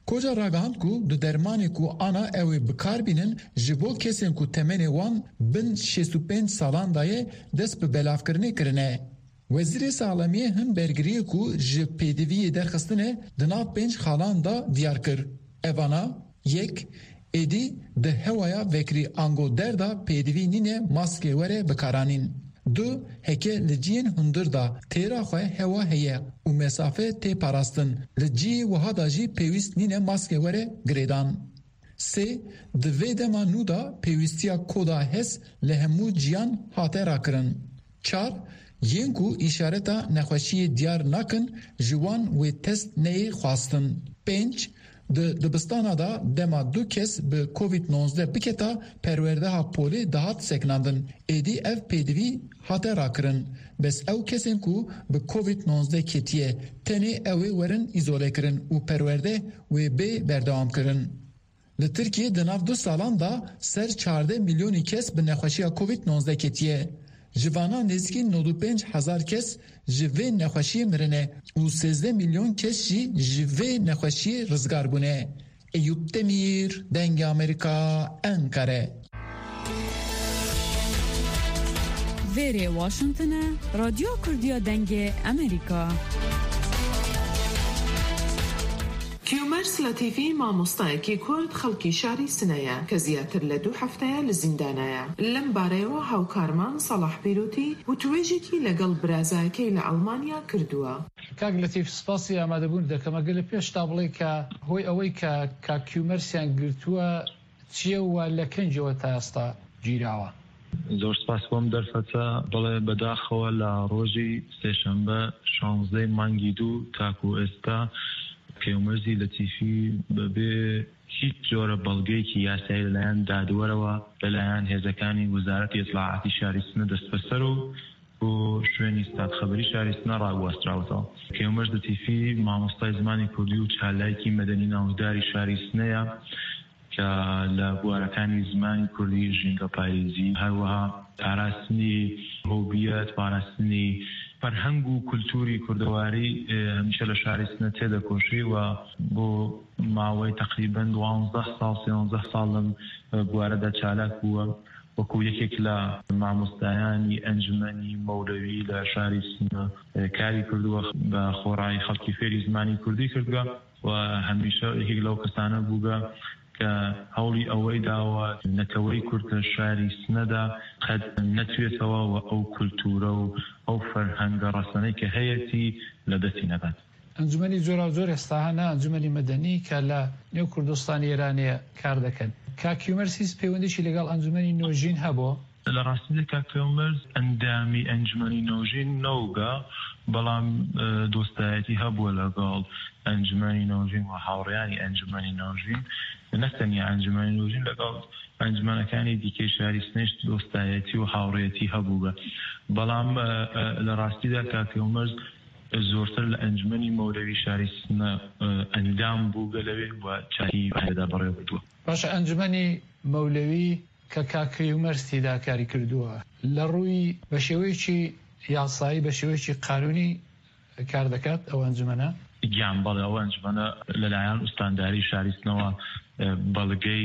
koja ragihand ku di dermanê ku ana ew ê bikarbînin ji bo kesên ku temenê wan bin şêst û pênc salan da ye dest bi belavkirinê kirine. Wezîrê Salamiyê hin bergiriyê ku ji pêdiviyê derxistinê di nav pênc xalan da diyar kir. Evana yek êdî di hewaya vekirî angoder da pêdivî nîne maskê were bikaranîn. Du heke li ciyên hundir da têra xwe hewa heye û mesafe tê parastin. Li ciyê wiha da jî pêwîst nîne maskê were girêdan. Sê di vê dema nû da pêwîstiya koda hes li hemû ciyan hate rakirin. Çar yên ku îşareta nexweşiyê diyar nakin ji wan wê test neyê xwastin. Pênc di dibistana da dema du kes bi covid nozde biketa perwerdeha polê dihat seknandin. Êdî ev pêdivî hate rakirin. Bes ew kesên ku bi covid nozde ketiye tenê ew ê werin îzole kirin û perwerde wê bê berdewam kirin. Li Tirkiye di nav du salan da ser çardeh milyonî kes bi nexweşiya covid nozde ketiye. Ji vana nêzîkî nod û pênc hezar kes ji vê nexweşiyê mirine û sêzdeh milyon kes jî ji vê nexweşiyê rizgar bûne. Eyüp Demir, Dengê Amerîka, Ankara. Vêrê Washingtonê, Radyo Kurdiya Dengê Amerîka. کیومرس لطیفی مامۆستایەکی کورد خەڵکی شاری سنەیە کە زیاتر لە دوو هەفتەیە لە زیندانایە. لەم بارەیەوە هاوکارمان سەڵاح پیرۆتی وتوێژێکی لەگەڵ برازایەکەی لە ئەڵمانیا کردووە. کاک لەتیف سپاسی ئامادەبوون دەکەمە گەلە پێشتا بڵێ کە هۆی ئەوەی کە کاک کیومەرسیان گرتووە چییە و لە کەنجەوە تا ئێستا گیراوە؟ زۆر سپاس بۆم دەرفەتە بڵێ بەداخەوە لە ڕۆژی سێشەمبە شانزدەی مانگی دوو تاکو ئێستا کیومەرزی لەتیفی بەبێ هیچ جۆرە بەڵگەیەکی یاسایی لەلایەن دادوەرەوە لەلایەن هێزەکانی وەزارەتی ئیطلاعاتی شاری سنە دەست بەسەر و بۆ شوێنی ستادخەبەری شاری سنە ڕاگواستراوەتەوە. کیومەرز لەتیفی مامۆستای زمانی کوردی و چالایەکی مەدەنی ناوداری شاری سنەیە کە لە بوارەکانی زمانی کوردی ژینگە پارێزی هەروەها پاراستنی هۆبیەت پاراستنی فەرهەنگ و کولتوری کوردەواری هەمیشە لە شاری سنە تێدەکۆشی و بۆ ماوەی تقریباً دوانزدە ساڵ سێنزدە ساڵ لەم بوارەدا چالاک بووە وەکو یەکێک لە مامۆستایانی ئەنجومەنی مەولەوی لە شاری سنە کاری کردووە بە خۆڕایی خەڵکی فێری زمانی کوردی کردووە و هەمیشە یەکێک لەو کەسانە بووگە کە هەوڵی ئەوەی داوە نەتەوەی کورد لە شاری سنەدا قەت نەتوێتەوە و ئەو کولتورە و ئەو فەرهەنگە ڕەسەنەی کە هەیەی لە دەستی نەبات. ئەنجومەنی زۆر و زۆر ئێستا هەنا ئەنجومەنی مەدەنی کە لە نێو کوردستانی ئێرانەیە کار دەکەن. کاک کیومەرس پەیوەندیشی لەگەڵ ئەنجومەنی نۆژین هەبووە؟ لە ڕاستیدا کاک کیومەرس ئەندامی ئەنجومەنی نۆژین نەوگا بەڵام دۆستایەتی هەبووە لەگەڵ ئەنجومەنی نۆژین و هاوڕێیانی ئەنجومەنی نۆژین نەتەنیا ئەنجومەنی نۆژین لەگەڵ ئەنجومەنەکانی دیکەی شاری سنەیش دۆستایەتی و هاوڕێیەتی هەبووە. بەڵام لە ڕاستیدا کاک کیومەرس زۆرتر لە ئەنجومەنی مەولەوی شاری سنە ئەندام بووگە لەوێ و چاری پایدا بەڕێوە بردووە. باشە ئەنجومەنی مەولەوی کە کاک کیومەرس تێدا کاری کردووە لە ڕووی بە شێوەیەکی یاسایی بە شێوەیەکی قانونی کار دەکات ئەو ئەنجومەنە؟ گیان بەڵێ ئەو ئەنجومەنە لەلایەن ئوستانداری شاری سنەوە بەڵگەی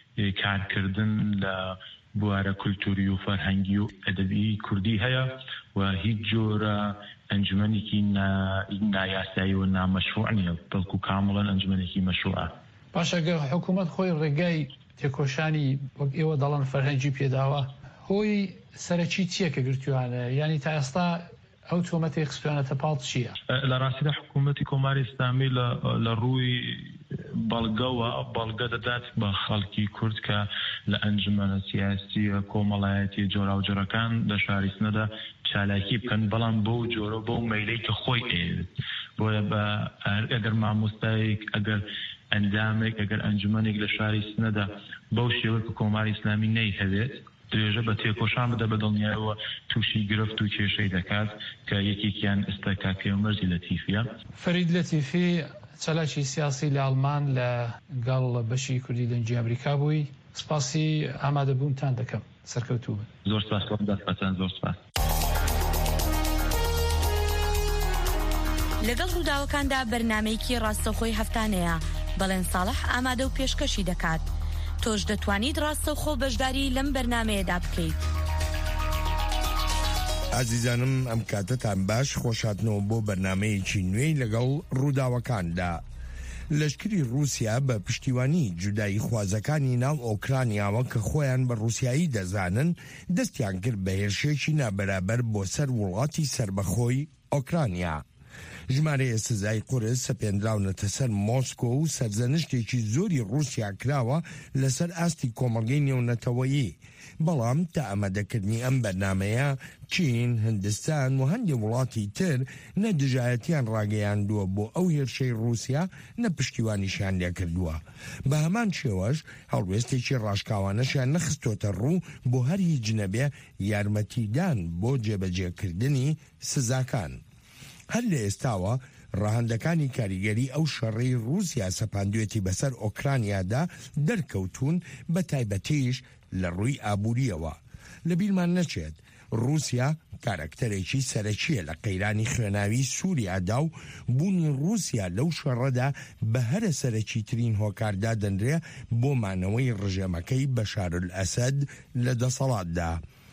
کارکردن لە بوارە کولتوری و فەرهەنگی و ئەدەبی کوردی هەیە و هیچ جۆرە ئەنجومەنێکی نایاسایی و نامەشروع نیە بەڵکو کامڵەن ئەنجومەنێکی مەشروعە. باشە گەر حکوومەت خۆی ڕێگای تێکۆشانی وەک ئێوە دەڵێن فەرهەنگی پێداوە هۆی سەرەکی چییە کە گرتووانە یعنی تا ئێستا ئەو تۆمەتی خستوانەتە پاڵ چییە؟ لە ڕاستیدا حکوومەتی کۆماری ئیسلامی لە ڕووی بەڵگەوە بەڵگە دەدات بە خەڵکی کورد کە لە ئەنجومەنە سیاسی کۆمەڵایەتی جۆرا و جۆرەکان لە شاری سنەدا چالاکی بکەن بەڵام بۆ جۆرە بۆ مەیلەی کە خۆی ئێوێت بۆیە بە ئەگەر مامۆستایەک ئەگەر ئەندامێک ئەگەر ئەنجومەنێک لە شاری سنەدا بەو شێوە کە کۆماری ئیسلامی نەی هەبێت درێژە بە تێکۆشان بدە بە دڵنیایەوە تووشی گرفت و کێشەی دەکات کە یەکێکیان ئێستا کاک کیومەرزی لەتیفیە. فەرید لەتیفی چالاکی سیاسی لە ئەڵمان لە گەڵ بەشی کوردی دەنگی ئەمریکا بووی سپاسی ئامادەبوونتان دەکەم سەرکەوتوو بن. زۆر سپاس دەستپەتان زۆر سپاس. لەگەڵ ڕووداوەکاندا بەرنامەیەکی ڕاستەخۆی هەفتانەیە بەڵێن ساڵح ئامادە و پێشکەشی دەکات. تۆش دەتوانیت ڕاستە و خۆ بەشداری لەم بەرنامەیەدا بکەیت. ئازیزانم ئەم کاتتان باش، خۆشاتنەوە بۆ بەرنامەیەکی نوێی لەگەڵ ڕووداوەکاندا. لەشکری رووسیا بە پشتیوانی جودایی خوازەکانی ناو ئۆکرانیاوە کە خۆیان بە رووسایی دەزانن دەستیان کرد بە هێرشێکی نابەرابەر بۆ سەر وڵاتی سربەخۆی ئۆکرانیا. ژمارەیە سزای قورس سەپێنراونەتە سەر مۆسکۆ و سەرزەنشتێکی زۆری رووسیا کراوە لەسەر ئاستی کۆمەڵگەی نێونەتەوەیی. بەڵام تا ئەمەدەکردنی ئەم بەرنمەیە چین، هندستان و هەندێک وڵاتی تر نە دژایەتیان ڕاگەیاندووە بۆ ئەو هێرشەی رووسیا نە پشتیوانیشیان لێ کردووە. بە هەمان شێوەش هەڵوێستێکی ڕاشکاوانەشیان نەخستۆتە ڕوو بۆ هەر هیچ نەبێ یارمەتیدان بۆ جێبەجێکردنی سزاکان. هەر لە ئێستاوە ڕاهەندەکانی کاریگەری ئەو شەڕەی رووسیا سەپاندوێتی بەسەر ئۆکرانیادا دەرکەوتون، بە تایبەتیش لە ڕووی ئابووریەوە. لە بیرمان نەچێت رووسیا کارکتەرێکی سەرەکیە لە قەیرانی خوێناوی سووریادا و بوونی رووسیا لەو شەڕەدا بە هەرە سەرەکی ترین هۆکاردا دەنرێ بۆ مانەوەی ڕژێمەکەی بەشار الئەسەد لە دەسەڵاتدا.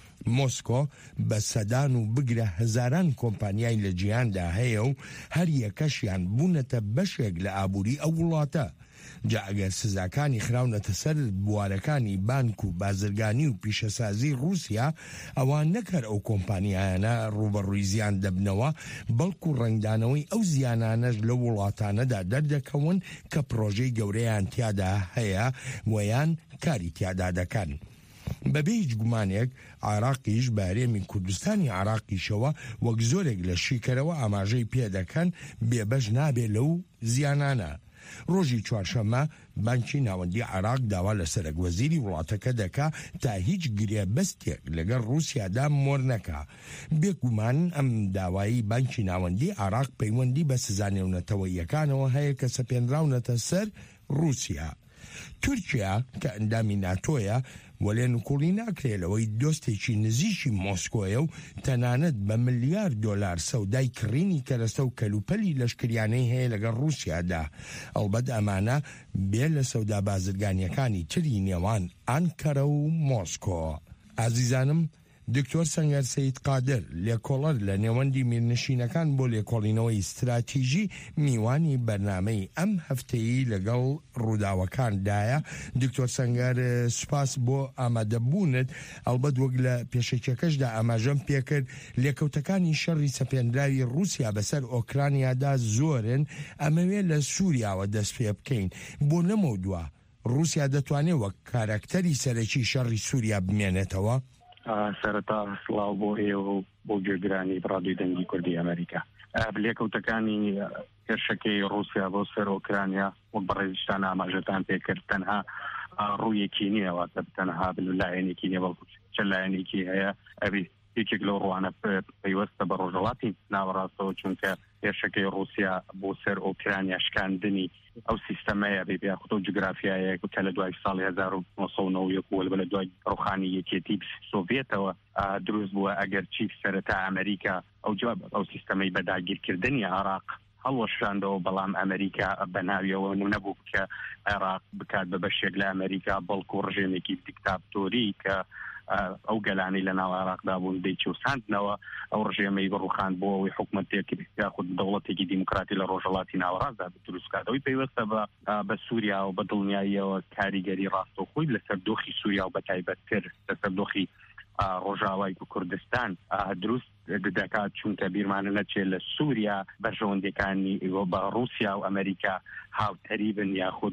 مۆسکۆ بە سەدان و بگرە هەزاران کۆمپانیای لە جیهاندا هەیە و هەر یەکەشیان بوونەتە بەشێک لە ئابووری ئەو وڵاتە. جا ئەگەر سزاکانی خراونەتە سەر بوارەکانی بانک و بازرگانی و پیشەسازی رووسیا، ئەوان نەکەر ئەو کۆمپانیایانە ڕوبەڕووی زیان دەبنەوە، بەڵکو ڕنگدانەوەی ئەو زیانانەش لە وڵاتانەدا دەردەکەون کە پرۆژەی گەورەیان تیادا هەیە ویان کاری تیادا دەکەن. بەبێ هیچ گومانێک عراقیش بە هەرێمی کوردستانی عراقیشەوە وەک زۆرێک لە شیکەرەوە ئاماژەی پێدەکەن بێبەش نابێ لەو زیانانە. ڕۆژی چوارشەممە بانکی ناوەندی عراق داوا لە سەرۆکوەزیری وڵاتەکە دەکا تا هیچ گرێبەستێک لەگەڵ رووسیادا مۆر نەکا. بێگومان ئەم داوایی بانکی ناوەندی عراق پەیوەندی بە سزانێونەتەوەییەکانەوە هەیە کە سەپێنراونەتە سەر رووسیا. تورکیا کە ئەندامی ناتۆیە وەلێن و کوڵی ناکرێلەوەی دۆستێکی نزیکی مۆسکۆیە و تەنانەت بە ملیار دۆلار سەودای کڕینی کەرەستە و کەلوپەلی لەشکریانەی هەیە لەگەڵ رووسیادا. ئەڵبەت ئەمانە بێ لە سەودا بازرگانیەکانی تری نێوان ئانکەرە و مۆسکۆ. ئازیزانم، دکتۆر سەنگەر سەید قادر لێکۆڵەر لە نێوەندی میرنشینەکان بۆ لێکۆڵینەوەی استراتیژی میوانی بەرنامەی ئەم هەفتەیی لەگەڵ ڕووداوەکاندایە. دکتۆر سەنگەر، سوپاس بۆ ئامادەبوونت. ئەڵبەت وەک لە پێشەکێکەشدا ئاماژەم پێکرد لێکەوتەکانی شەڕی سەپێنراوی رووسیا بەسەر ئۆکرانیادا زۆرن، ئەمەوێ لە سووریاوە دەست پێ بکەین. بۆ نەمەودووە رووسیا دەتوانێت وەک کارەکتەری سەرەکی شەڕی سووریا بمێنێتەوە؟ سەرەتا سڵاو بۆ ئێوە و بۆ گوێگرانی ڕادیۆی دەنگی کوردی ئەمریکا. لێکەوتەکانی هێرشەکەی رووسیا بۆ سەر ئۆکرانیا وەک بەڕێزیشتان ئاماژەتان پێکرد تەنها ڕوویەکی نییەوە، تەنها لایەنێکی نییە، بەڵکو چەند لایەنێکی هەیە. ئەبی یەکێک لەو ڕوانە پەیوەستە بە ڕۆژهەڵاتی ناوەڕاستەوە، چونکە هێرشەکەی رووسیا بۆ سەر ئۆکرانیا شکاندنی ئەو سیستەمەیە بێ یاخود ئەو جوگرافیایە کە لە دوای ساڵی هەزار و نۆ سەد و نەوە و یەک وەلبە لە دوای ڕۆخانی یەکێتی سۆڤێتەوە دروست بووە. ئەگەر چی سەرەتا ئەمریکا ئەو جواب ئەو سیستەمەی بەداگیرکردنی عراق هەڵوەشاندەوە، بەڵام ئەمریکا بە ناویەوە نەبوو کە عێراق بکات بە بەشێک لە ئەمریکا، بەڵکو ڕژێمێکی دیکتاتۆری کە ئەو گەلانی لە ناو عێراقدا بوون دەیچ و ساندنەوە ئەو ڕژێمەی بڕوخان بۆ ئەوەی حکومەتێکی یاخود دەوڵەتێکی دیموکراتی لە ڕۆژهەڵاتی ناوەڕاستدا دروستکاتەوەی پێوەستە بە بە سووریا و بە دڵنیاییەوە کاریگەری ڕاستەوخۆی لەسەر دۆخی سووریا و بەتایبەتتر لەسەر دۆخی ڕۆژاوای کوردستان دروست دەکات، چونکە بیرمانە نەچێت لە سووریا بەرژەوەندەکانی بە رووسیا و ئەمریکا هاوتەری بن یاخود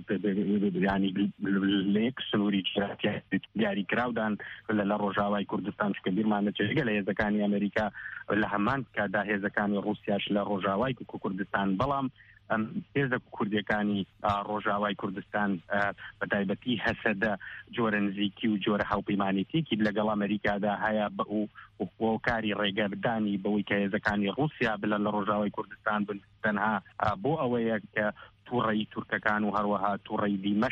ینی لە یەک سنووری دیاری کراودان لە ڕۆژاوای کوردستان، چونکە بیرمان نەچێت لە هێزەکانی ئەمریکا لە هەمان کادا هێزەکانی رووسیاش لە ڕۆژاوای کوردستان، بەڵام هێزە کوردیەکانی ڕۆژاوای کوردستان بەتایبەتی هەسەدە جۆرە نزیکی و جۆرە هاوپەیمانێتێکی لەگەڵ ئەمریکادا هەیە بۆ کاری ڕێگەبردانی بەوەی کە هێزەکانی رووسیا بلەن لە ڕۆژاوای کوردستان بن، تەنها بۆ ئەوەیە کە تووڕەی تورکەکان و هەروەها تووڕەی دیمەشق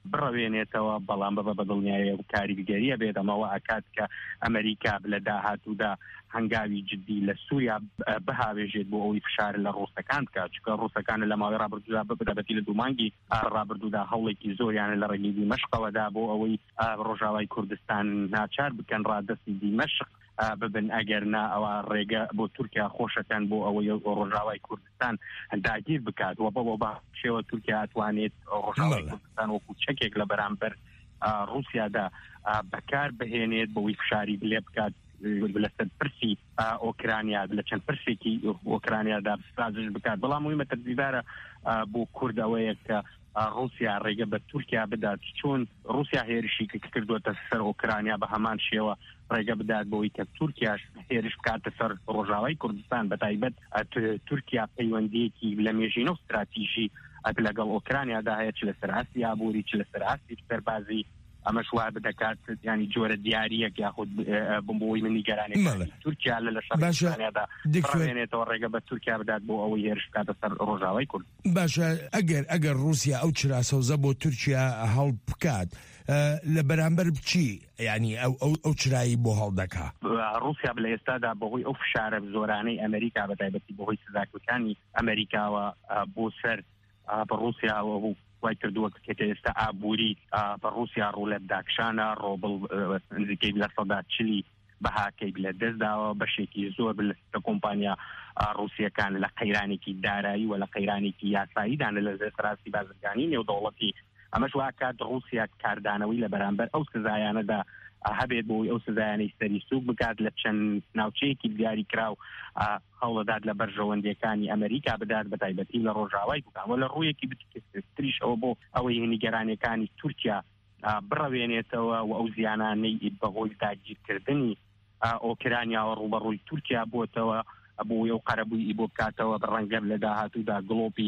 بڕەوێنێتەوە بەڵام بە بەدڵنیایە کاریگەریە بێت ئەمەوە ئەکات کە ئەمریکا لە داهاتوودا هەنگاوی جدی لە سووریا بهاوێژێت بۆ ئەوەی فشار لە ڕۆستەکان بکات چکە ڕۆستەکان لە ماوەی ڕابردوودا بەبەتی لە دوومانگی ڕابردوودا هەوڵێکی زۆریان لە ڕێگەی دیمەشقەوەدا بۆ ئەوەی ڕۆژاوای کوردستان ناچار بکەن ڕادستی دیمەشق ببن ئەگەر نا ئەوە ڕێگە بۆ تورکیا خۆشەکان بۆ ئەوەی ڕۆژاوای کوردستان داگیر بکات و بەبەوە بە شێوە تورکیا ئەتوانێت ڕۆژاوای کوردستان وەکو چەکێک لە بەرامبەر رووسیادا بەکار بهێنێت بەوەی فشاری بلێ بکات لەسەر پرسی ئۆکرانیا لە چەند پرسێکی ئۆکرانیادا سازش بکات بەڵام مهمە تەرجیبارە بۆ کوردەوەیە کە رووسیا ڕێگە بە تورکیا بدات چۆن رووسیا هێرشی کە کردوتە سەر ئۆکرانیا بە هەمان شێوە ڕێگە بدات بۆی کە تورکیاش هێرش بکاتە سەر ڕۆژاوای کوردستان بە تایبەت تورکیا پەیوەندیەکی لە مێژینە و استراتیژی لەگەڵ ئۆکرانیادا هەیە چ لەسەر ئاستی ئابووری چ لەسەر ئاستی سەربازی ئەمەش وا بدەکات ینی جۆرە دیاریەک یاخود بۆی من نیگەرانی تورکیا لە شەڕیادا بڕێنێتەوە ڕێگە بە تورکیا بدات بۆ ئەوەی هێرش بکاتە سەر ڕۆژاوای کورد. باشە ئەگەر ئەگەر رووسیا ئەو چراسەوزە بۆ تورکیا هەڵ بکات لە بەرامبەر بچی ینی ئەو چرایی بۆ هەڵدەکا رووسیا بە ئێستادا بەهۆی ئەو فشارە زۆرانەی ئەمریکا بە تایبەتی بەهۆی سزاکەوتانی ئەمریکاوە بۆ سەر بە رووسیاوە بوو وای کردووە کە ئێستا ئابووری بە رووسیا ڕوو لە داکشانە ڕۆبڵ نزیکەی لە سەدا چلی بەهاکەی لە دەستداوە بەشێکی زۆر لە کۆمپانیا رووسیەکان لە قەیرانێکی دارایی و لە قەیرانێکی یاساییدان لە دەستڕاستی بازرگانی نێودەوڵەتی ئەمەش وا کات رووسیا کاردانەوەی لە بەرامبەر ئەو سزایانەدا هەبێت بۆی ئەو سزایانەی سەری سووک بکات لە چەند ناوچەیەکی دیاری کراو هەوڵەدات لە بەرژەوەندەکانی ئەمریکا بدات بە تایبەتی لە ڕۆژاوای بکەوە لە ڕوویەکی تریشەوە بۆ ئەوەی نیگەرانەکانی تورکیا بڕەوێنێتەوە و ئەو زیانانەی بەهۆی داگیرکردنی ئۆکرانیاوە ڕوبەڕووی تورکیا بۆتەوە بۆ ئەو قەرەبووی بۆ بکاتەوە بە ڕەنگە لە داهاتوودا گڵۆپی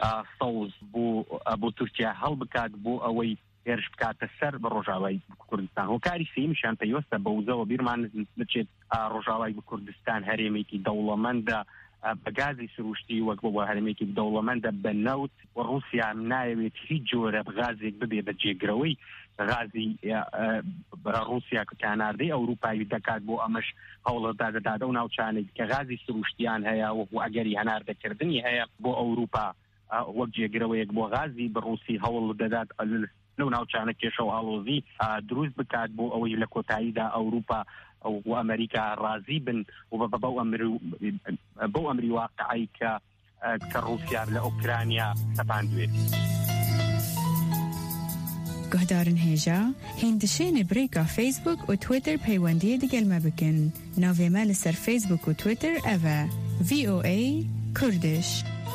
سەوز بۆ بۆ تورکیا هەڵ بکات بۆ ئەوەی هێرش بکاتە سەر بە ڕۆژاوای کوردستان هۆکاری سێمیشان پێویستە بەوزەوە بیرمان بچێت ڕۆژاوای کوردستان هەرێمێکی دەوڵەمەندە بەگازی سروشتی وەک بۆ هەرێمێکی دەوڵەمەندە بە نەوت و رووسیا نایەوێت هیچ جۆرە غازێک ببێ بە جێگرەوەی غازی رووسیا کە کاناردەی ئەوروپایی دەکات بۆ ئەمەش هەوڵەدا دەدات ئەو ناوچانێک کە غازی سروشتیان هەیە و ئەگەری هەناردەکردنی هەیە بۆ ئەوروپا وەک جێگرەوەیەک بۆ غازی بە رووسی هەوڵ دەدات لەو ناوچانە کێشە و هەڵۆزی دروست بکات بۆ ئەوەی لە کۆتاییدا ئەوروپا و ئەمریکا ڕازی بن و بەو ئەمری واقعی کە کە رووسیا لە ئۆکرانیا سەپاندوێت. گهدارن هێژا هێندشێنە برێکا فیسبوک و تویتر پەیوەندیە دەگەلمە بکەن ناوێمە لەسەر فیسبوک و تویتر ئەڤە ڤی ئۆ ئەی کوردش.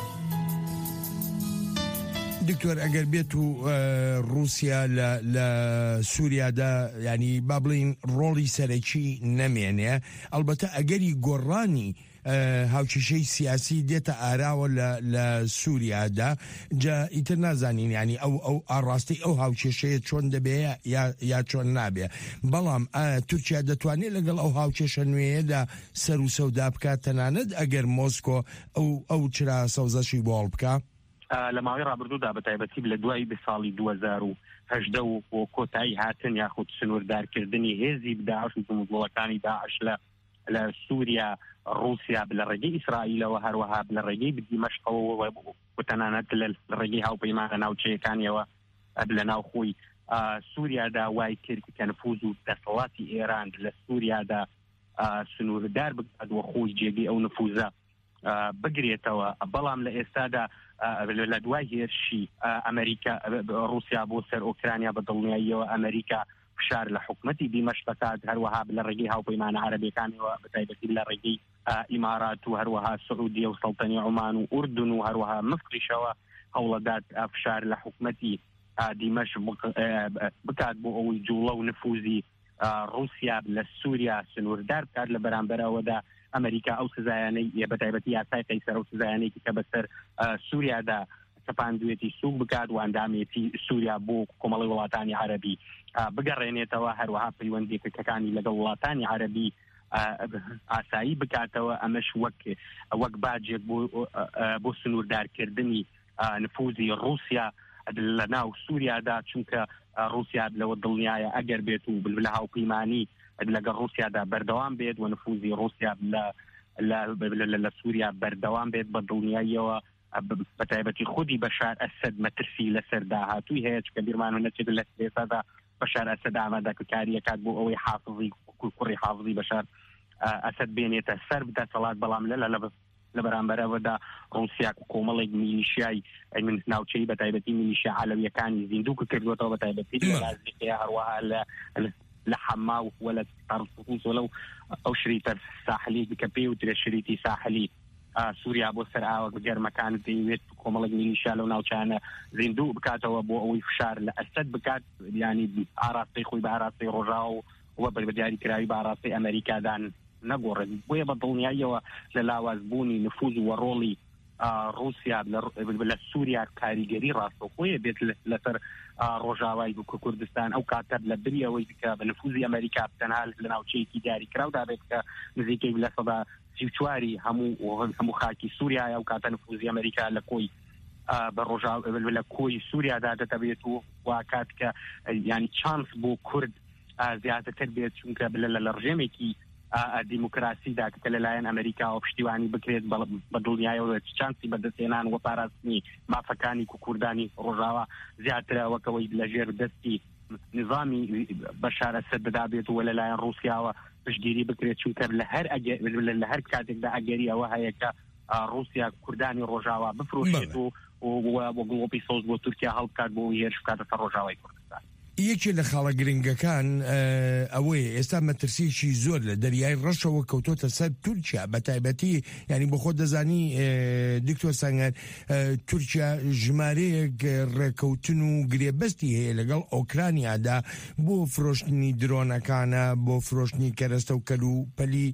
دکتۆر ئەگەر بێت و رووسیا لە سووریادا ینی با بڵین ڕۆڵی سەرەکی نەمێنێ ئەلبەتە ئەگەری گۆڕانی هاوکێشەی سیاسی دێتە ئاراوە لە سووریادا جا ئیتر نازانین ینی ئەو ئەو ئاڕاستی ئەو هاوکێشەیە چۆن دەبێ یا چۆن نابێ بەڵام تورکیا دەتوانێت لەگەڵ ئەو هاوکێشە نوێیەدا سەر و سەودا بکات تەنانەت ئەگەر مۆسکۆ ئەو ئەو چرا سەوزەشی بۆڵ بکە لە ماوەی ڕابردوودا بە تایبەتی لە دوای بە ساڵی دوو هەزار و هەژدە و بۆ کۆتایی هاتن یاخود سنووردارکردنی هێزی داعش و دموکڵەکانی داعش لە لە سووریا رووسیا لە ڕێگەی ئیسرائیلەوە هەروەها لە ڕێگەی دیمەشقەوە و تەنانەت لە ڕێگەی هاوپەیمانە ناوچەیەکانیەوە لە ناوخۆی سووریادا وای کرد کە نفوذ و دەسەڵاتی ئێران لە سووریادا سنووردار بکات و خۆی جێگەی ئەو نفوذە بگرێتەوە بەڵام لە ئێستادا لە دوای هێرشی ئەمریکا رووسیا بۆ سەر ئۆکرانیا بە دڵنیاییەوە ئەمریکا فشار لە حکومەتی دیمەشق بکات هەروەها لە ڕێگەی هاوپەیمانە عەرەبیەکانەوە بە تایبەتی لە ڕێگەی ئیمارات و هەروەها سعودیە و سەڵتەنی عومان و ئوردن و هەروەها مصریشەوە هەوڵەدات فشار لە حکومەتی دیمەشق بکات بۆ ئەوەی جوڵە و نفوذی رووسیا لە سووریا سنووردار بکات لە بەرامبەرەوەدا ئەمریکا ئەو سزایانەی بە تایبەتی یاسای قەیسەر ئەو سزایانەیەکی کە بەسەر سووریادا سەپاندوێتی سووک بکات و ئەندامێتی سووریا بۆ کۆمەڵی وڵاتانی عەرەبی بگەڕێنێتەوە هەروەها پەیوەندیەکەکانی لەگەڵ وڵاتانی عەرەبی ئاسایی بکاتەوە ئەمەش وەک وەک باجێک بۆ سنووردارکردنی نفوذی رووسیا لە ناو سووریادا چونکە رووسیا لەوە دڵنیایە ئەگەر بێت و لە هاوپەیمانی لەگەڵ رووسیادا بەردەوام بێت و نفوذی رووسیا لە سووریا بەردەوام بێت بە دڵنیاییەوە بەتایبەتی خودی بەشار ئەسەد مەترسی لەسەر داهاتووی هەیە چکە بیرمان نەچێت لە سێسادا بەشار ئەسەد ئامادەکاریەکات بۆ ئەوەی حافظی کوڕی حافظی بەشار ئەسەد بێنێتە سەر بدە سەڵات بەڵام لە لە بەرامبەرەوەدا رووسیا کۆمەڵێک میلیشیای من ناوچەی بەتایبەتی میلیشیا عەلەویەکانی زیندوو کردوێتەوە بەتایبەتی لە لازیقەیە هەروەها لە حەما و لە تەرفوس وەلەو ئەو شریتە ساحلی کە پێی وترێ شریتی ساحلی سووریا بۆ سەر ئاوە گەرمەکان دەیوێت کۆمەڵێک میلیشیا لەو ناوچانە زیندوو بکاتەوە بۆ ئەوەی فشار لە ئەسەد بکات ینی ئاراستەی خۆی بە ئاراستەی ڕۆژاو و بە دیاریکراوی بە ئاراستەی ئەمریکادان نەگۆڕێت بۆیە بە دڵنیاییەوە لە لاوازبوونی نفوذ و ڕۆڵی رووسیا لە سووریا کاریگەری ڕاستەوخۆیە بێت لەسەر ڕۆژاوای کوردستان ئەو کاتە لە بریەوەی بکە بە نفوذی ئەمریکا تەنها لە ناوچەیەکی دیاریکراودا بێت کە نزیکەی لە سەدا سی و چواری هەموو هەموو خاکی سووریایە و کاتە نفوذی ئەمریکا لە کۆی بە ڕۆژاو لە کۆی سووریادا دەتەبێت و واکات کە ینی چانس بۆ کورد زیاترتر بێت چونکە لە ڕژێمێکی دیموکراسیدا کە لەلایەن ئەمریکا و پشتیوانی بکرێت بە دڵنیایەوە چانسی بەدەستێنان و پاراستنی مافەکانی کوردانی ڕۆژاوە زیاترە وەکەوەی لەژێر دەستی نظامی بەشار ئەسەد بدا بێت و لەلایەن رووسیاوە پشتگیری بکرێت چونکە لە هەر لە هەر کاتێکدا ئەگەری ئەوە هەیە کە رووسیا کوردانی ڕۆژاوە بفرۆشێت و بۆ گڵۆپی سۆز بۆ تورکیا هەڵبکات بۆ هێرش بکاتە سەر ڕۆژاوای کوردستان. یەکێ لە خاڵە گرنگەکان ئەوەیە ئێستا مەترسیەکی زۆر لە دەریای ڕەشەوە کەوتۆتە سەر تورکیا بە تایبەتی ینی بۆ خۆ دەزانی دکتۆر سەنگەر تورکیا ژمارەیەک ڕێکەوتن و گرێبەستی هەیە لەگەڵ ئۆکرانیادا بۆ فرۆشتنی درۆنەکانە بۆ فرۆشتنی کەرەستە و کەلوپەلی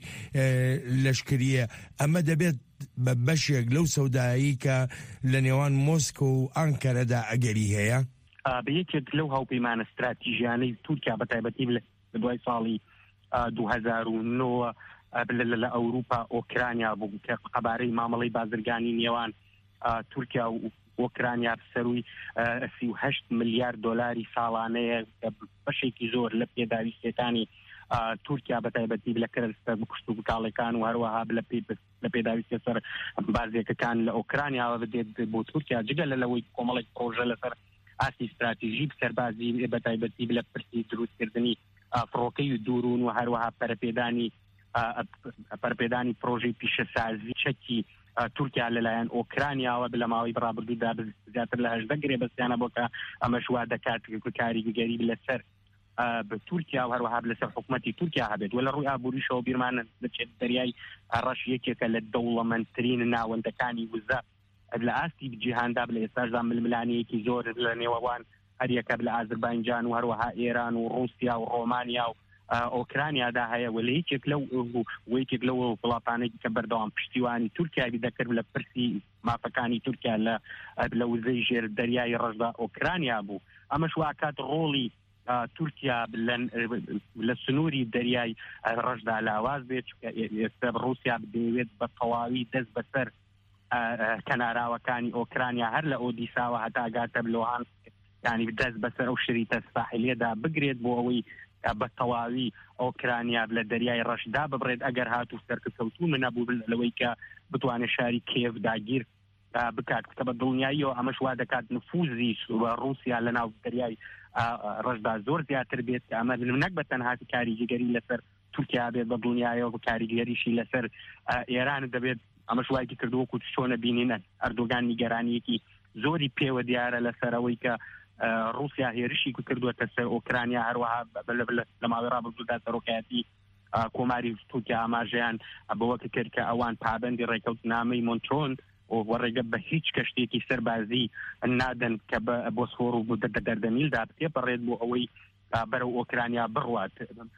لەشکریە ئەمە دەبێت بە بەشێک لەو سەودایی کە لە نێوان مۆسکۆ و ئەنکەرەدا ئەگەری هەیە بە یەکێک لەو هاوپەیمانە استراتیژیانەی تورکیا بە تایبەتی لە دوای ساڵی دوو هەزار و نۆ لە ئەوروپا ئۆکرانیا بوو کە قەبارەی مامەڵەی بازرگانی نێوان تورکیا و ئۆکرانیا سەروی سی و هەشت ملیار دۆلاری ساڵانەیە بەشێکی زۆر لە پێداویستەکانی تورکیا بە تایبەتی لە کەرەستە بکوشت و بکاڵەکان و هەروەها لە پێداویستە سەر بازێکەکان لە ئۆکرانیاوە بدێت بۆ تورکیا جگە لەوەی کۆمەڵێک پرۆژە لەسەر ئاسی استراتیژی سەربازی بە تایبەتی لە پرسی دروستکردنی فڕۆکەی و دوورون و هەروەها پەرپێدانی پەرپێدانی پرۆژەی پیشەسازی چەکی تورکیا لەلایەن ئۆکرانیاوە لە ماوەی بڕابردوودا زیاتر لە هەژدە گرێبەستیانە بۆ کە ئەمەش وا دەکات کاریگەری لەسەر بە تورکیا و هەروەها لەسەر حکوومەتی تورکیا هەبێت و لە ڕووی ئابووریشەوە بیرمانە دەچێت دەریای ڕەش یەکێکە لە دەوڵەمەندترین ناوەندەکانی وزە لە ئاستی جیهاندا لە ئێستاشدا ململانیەکی زۆر لە نێوەوان هەریەکە لە ئازربایجان و هەروەها ئێران و رووسیا و ڕۆمانیا و ئۆکرانیادا هەیە و لە یەکێک لەو وەیەکێک لەو وڵاتانێکی کە بەردەوام پشتیوانی تورکیای دەکرد لە پرسی مافەکانی تورکیا لە وزەی ژێر دەریای ڕەشدا ئۆکرانیا بوو ئەمەش واکات ڕۆڵی تورکیا لە سنووری دەریای ڕەشدا لاواز بێت ئێستا رووسیا دەیەوێت بە تەواوی دەست بەسەر کەناراوەکانی ئۆکرانیا هەر لە ئۆدیساوە هەتاگاتە لۆهانسک ینی دەست بەسەر ئەو شریتە ساحلیەدا بگرێت بۆ ئەوەی بە تەواوی ئۆکرانیا لە دەریای ڕەشدا ببڕێت ئەگەر هات و سەرکەوتوو نەبوو لەوەی کە بتوانێت شاری کێف داگیر بکات کە بە دڵنیاییەوە ئەمەش وا دەکات نفوذی رووسیا لە ناو دەریای ڕەشدا زۆر زیاتر بێت کە ئەمە نەک بە تەنها کاریگەری لەسەر تورکیا بێت بە دڵنیاییەوە کاریگەریشی لەسەر ئێران دەبێت ئەمەش وایکی کردووەکو چۆنە بینینە ئەردۆگان نیگەرانیەکی زۆری پێوە دیارە لەسەرەوەی کە رووسیا هێرشی کردووەتە سەر ئۆکرانیا هەروەها لە ماوەی ڕابردوودا سەرۆکایەتی کۆماری تورکیا ئاماژەیان بەوەکە کرد کە ئەوان پابەندی ڕێکەوتنامەی مۆنترۆن و ڕێگە بە هیچ کەشتێکی سەربازی نادەن کە بە بۆسفۆر و دەردەمیلدا تێپەڕێت بۆ ئەوەی بەرەو ئۆکرانیا بڕوات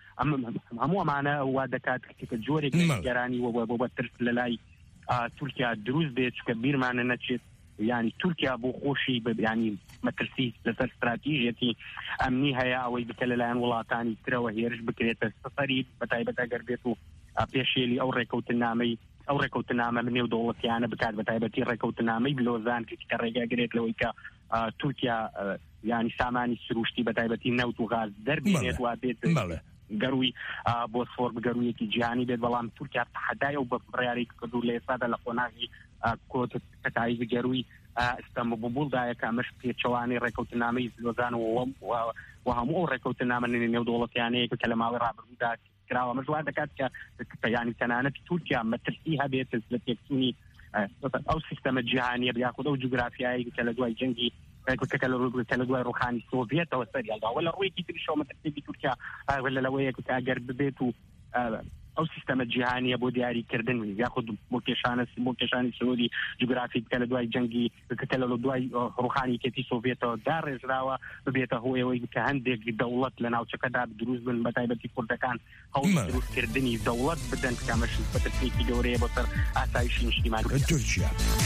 هەموو ئەمانە وا دەکات کە جۆرێک نیگەرانی بۆ بە ترس لە لای تورکیا دروست بێت چکە بیرمانە نەچێت ینی تورکیا بۆ خۆشی ینی مەترسی لەسەر استراتیژیەتی ئەمنی هەیە ئەوەی بکە لەلایەن وڵاتانی ترەوە هێرش بکرێتە سەفەری بەتایبەت ئەگەر بێت و پێشێلی ئەو ڕێکەوتنامەی ئەو ڕێکەوتنامە نێو دەوڵەتیانە بکات بەتایبەتی ڕێکەوتنامەی بلۆزان کە ڕێگاگرێت لەوەی کە تورکیا یانی سامانی سروشتی بەتایبەتی نەوت و غاز دەربێنێت و بێت گەروی بۆسفۆر بگەرویەکی جیهانی بێت بەڵام تورکیا تەحەدای و بە بڕیاری کردو لە ئێستادا لە قۆناغی کۆتایی گەروی ئەستەمبوڵدایە کە ئەمەش پێچەوانی ڕێکەوتنامەی لۆزان و هەموو ئەو ڕێکەوتنامە نێودوڵەتیانەیە کە لە ماوەی ڕابردوودا کراوە مەژوا دەکات کە ینی تەنانەت تورکیا مەترسی هەبێت لە تێکچوونی ئەو سیستەمە جیهانیە یاخود ئەو جوگرافیایی کە لە دوای جەنگی کە لە دوای ڕوخانی سۆڤێتەوە سەریالدا وە لە ڕوویەکی تریشەوە مەترسیی تورکیا لە لەوەیە کە ئەگەر ببێت و ئەو سیستەمە جیهانیە بۆ دیاریکردن یاخود بۆ کێشانە بۆ کێشانی سنووری جوگرافیک کە لە دوای جەنگی کە لە دوای ڕوخانی کێتی سۆڤێتەوە داڕێژراوە ببێتە هۆیەوەی کە هەندێک دەوڵەت لە ناوچەکەدا دروست بن بەتایبەتی کوردەکان هەوڵ دروستکردنی دەوڵەت بدەن کە ئەمەش بەترسێکی گەورەیە بۆ سەر ئاسایشی نیشتیمانی تورکیا.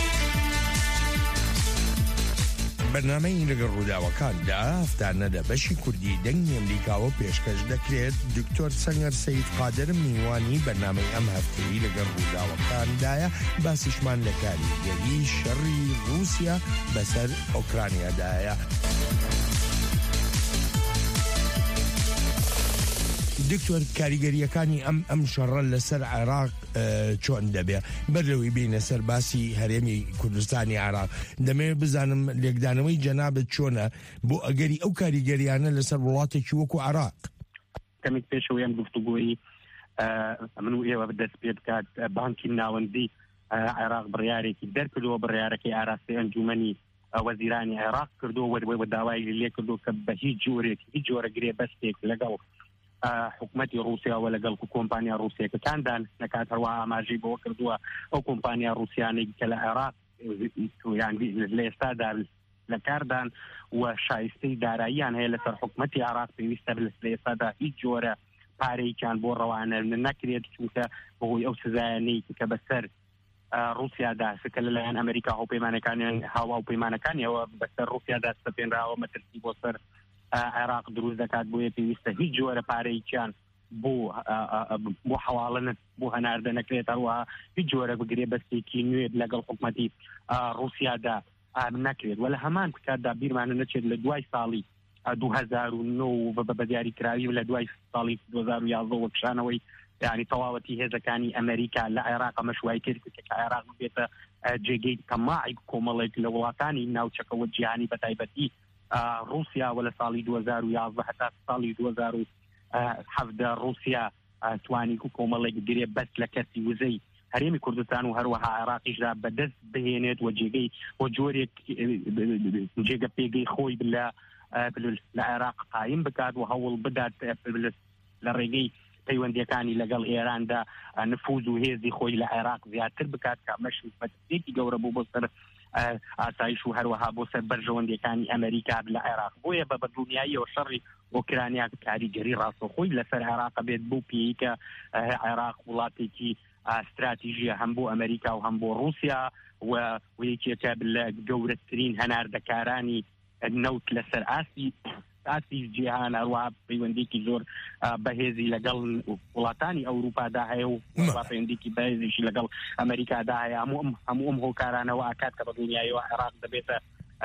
بەرنامەی لەگەڵ ڕووداوەکاندا هەفتانەدا بەشی کوردی دەنگی ئەمریکاوە پێشکەش دەکرێت. دکتۆر سەنگەر سەید قادرم میوانی بەرنامەی ئەم هەفتەیە لەگەڵ ڕووداوەکاندایە باسیشمان لە کاریگەری شەڕی رووسیا بەسەر ئۆکرانیادایە. دکتۆر کاریگەریەکانی ئەم ئەم شەڕە لەسەر عێراق چۆن دەبێ بەرلەوەی بینە سەر باسی هەرێمی کوردستانی عێراق دەمێ بزانم لێکدانەوەی جەنابەت چۆنە بۆ ئەگەری ئەو کاریگەریانە لەسەر وڵاتێکی وەکو عێراق. کەمێک پێشەوەی ئەم گفتوگۆیی من و ئێوە بدەست پێ بکات بانکی ناوەندی عێراق بڕیارێکی دەرکردەوە بڕیارەکەی ئاراستی ئەنجومەنی وەزیرانی عێراق کردووە وە داوای لێ کردو کە بە هیچ جۆرێک هیچ جۆرە گرێ بەستێک لەگەڵ حکومەتی رووسیا و لەگەڵ کۆمپانیا رووسیەکەکاندان نەکات هەروە ئاماژەی بۆ کردووە ئەو کۆمپانیا رووسیانەی کە لە عێراق لە ئێستادا لە کاردان و شایستەی داراییان هەیە لەسەر حکومەتی عێراق پێویستە لە ئێستادا هیچ جۆرە پارەیەکیان بۆ ڕەوانە نەکرێت چونکە بەهۆی ئەو سزایانەی کە بەسەر رووسیادا سکە لەلایەن ئەمریکا هاوپەیمانەکانیان هاوا و پەیمانەکانیەوە بەسەر رووسیادا سەپێنراوە مەترسی بۆ سەر عێراق دروست دەکات بۆیە پێویستە هیچ جۆرە پارەیەکیان بۆ بۆ حواڵن بۆ هەناردە نەکرێت هەروەها هیچ جۆرە بگرێ بەستێکی نوێ لەگەڵ حکومەتی رووسیادا نەکرێت وە لە هەمان کاتدا بیرمانە نەچێت لە دوای ساڵی دوو هەزار و نۆ بە دیاریکراوی لە دوای ساڵی دوو هەزار و یازدە وەکشانەوەی یعنی تەواوەتی هێزەکانی ئەمریکا لە عێراق ئەمەشوای کرد کە عێراق بێتە جێگەی تەماعی کۆمەڵێک لە وڵاتانی ناوچەکەوە جیهانی بەتایبەتی رووسیا و لە ساڵی دوو هەزار و یازدە هەتا ساڵی دوو هەزار و حەڤدە رووسیا توانی و کۆمەڵێک گرێ بەس لە کەسی وزەی هەرێمی کوردستان و هەروەها عێراقیشدا بەدەست بهێنێت و جێگەی و جۆرێک جێگە پێگەی خۆی لە لە عێراق قایم بکات و هەوڵ بدات لە ڕێگەی پەیوەندیەکانی لەگەڵ ئێراندا نفوذ و هێزی خۆی لە عێراق زیاتر بکات کە ئەمەش مەترسێکی گەورە بوو بۆ سەر ئاسایش و هەروەها بۆ سەر بەرژەوەندیەکانی ئەمریکا لە عێراق بۆیە بە بەدڵنیاییەوە شەڕی ئۆکرانیا کاریگەری ڕاستەخۆی لەسەر عێراق بێت بۆ پێی کە عێراق وڵاتێکی استراتیژیە هەم بۆ ئەمریکا و هەم بۆ رووسیا و یەکێکە لە گەورەترین هەناردەکارانی نەوت لەسەر ئاسی ئاسی جیهان هەروەها پەیوەندێکی زۆر بەهێزی لەگەڵ وڵاتانی ئەوروپادا هەیە و پەیوەندێکی بەهێزیشی لەگەڵ ئەمریکادا هەیە هەموو ئەم هۆکارانەوە ئاکات کە بە دنیایەوە عێراق دەبێتە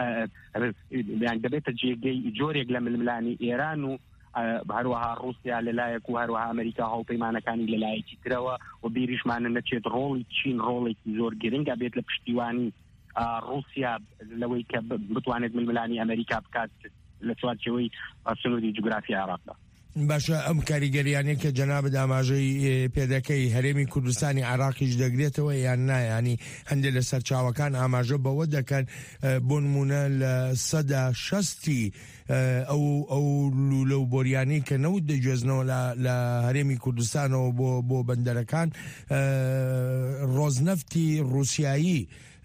دەبێتە جێگەی جۆرێک لە ململانی ئێران و هەروەها رووسیا لەلایەک و هەروەها ئەمریکا هاوپەیمانەکانی لەلایەکی ترەوە و بیریشمانە نەچێت ڕۆڵی چین ڕۆڵێکی زۆر گرنگە بێت لە پشتیوانی رووسیا لەوەی کە بتوانێت ململانی ئەمریکا بکات لە چوارچەوەی سنووری جوگرافی عێراقدا. باشە ئەم کاریگەریانەی کە جەنابەت ئاماژەی پێدەکەی هەرێمی کوردستانی عێراقیش دەگرێتەوە یان نایانی هەندێک لە سەرچاوەکان ئاماژە بەوە دەکەن بۆ نمونە لە سەدا شەستی ئەو ئەو لەو بۆریانەی کە نەوت دەگوێزنەوە لە هەرێمی کوردستانەوە بۆ بۆ بەندەرەکان ڕۆزنەفتی رووسیایی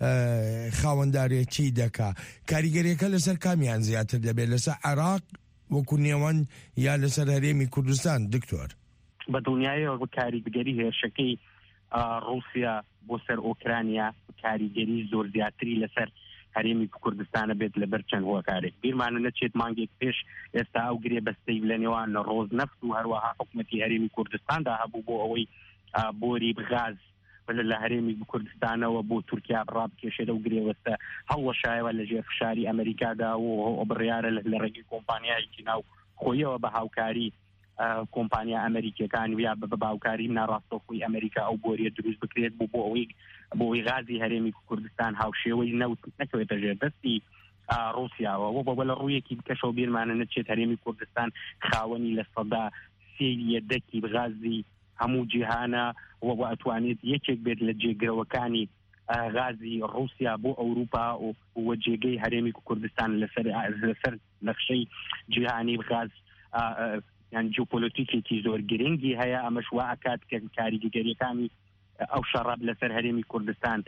خاوەندارێتی دەکا. کاریگەریەکە لەسەر کامیان زیاتر دەبێت لەسەر عێراق وەکو نێوان یا لەسەر هەرێمی کوردستان دکتۆر؟ بە دڵنیاییەوە کاریگەری هێرشەکەی رووسیا بۆ سەر ئۆکرانیا کاریگەری زۆر زیاتری لەسەر هەرێمی کوردستانە بێت لەبەر چەند هۆکارێک. بیرمانە نەچێت مانگێک پێش ئێستا ئەو گرێ بەستەی لە نێوان ڕۆزنەفت و هەروەها حکومەتی هەرێمی کوردستاندا هەبوو بۆ ئەوەی بۆری بغاز لە هەرێمی کوردستانەوە بۆ تورکیا ڕابکێشێت و گرێوەستە هەڵوەشایەوە لە ژێر فشاری ئەمریکادا و بڕیارە لە ڕێگەی کۆمپانیایکی ناو خۆیەوە بە هاوکاری کۆمپانیا ئەمریکیەکان ویا بە باوکاری ناڕاستەوخۆی ئەمریکا ئەو بۆریە دروست بکرێت بۆ بۆ ئەوەی بۆی غازی هەرێمی کوردستان هاوشێوەی نەوت نەکەوێتە ژێر دەستی رووسیاوە بۆ بە لە ڕوویەکی بکەشەوە بیرمانە نەچێت هەرێمی کوردستان خاوەنی لە سەدا سێ دەکی غازی هەموو جیهانە و بۆ ئەتوانێت یەکێک بێت لە جێگرەوەکانی غازی رووسیا بۆ ئەوروپا و جێگەی هەرێمی کوردستان لەسەر لەسەر نەخشەی جیهانی غاز یان جیۆپۆلیتیکێکی زۆر گرنگی هەیە ئەمەش وا ئەکات کە کاریگەریەکانی ئەو شەڕەب لەسەر هەرێمی کوردستان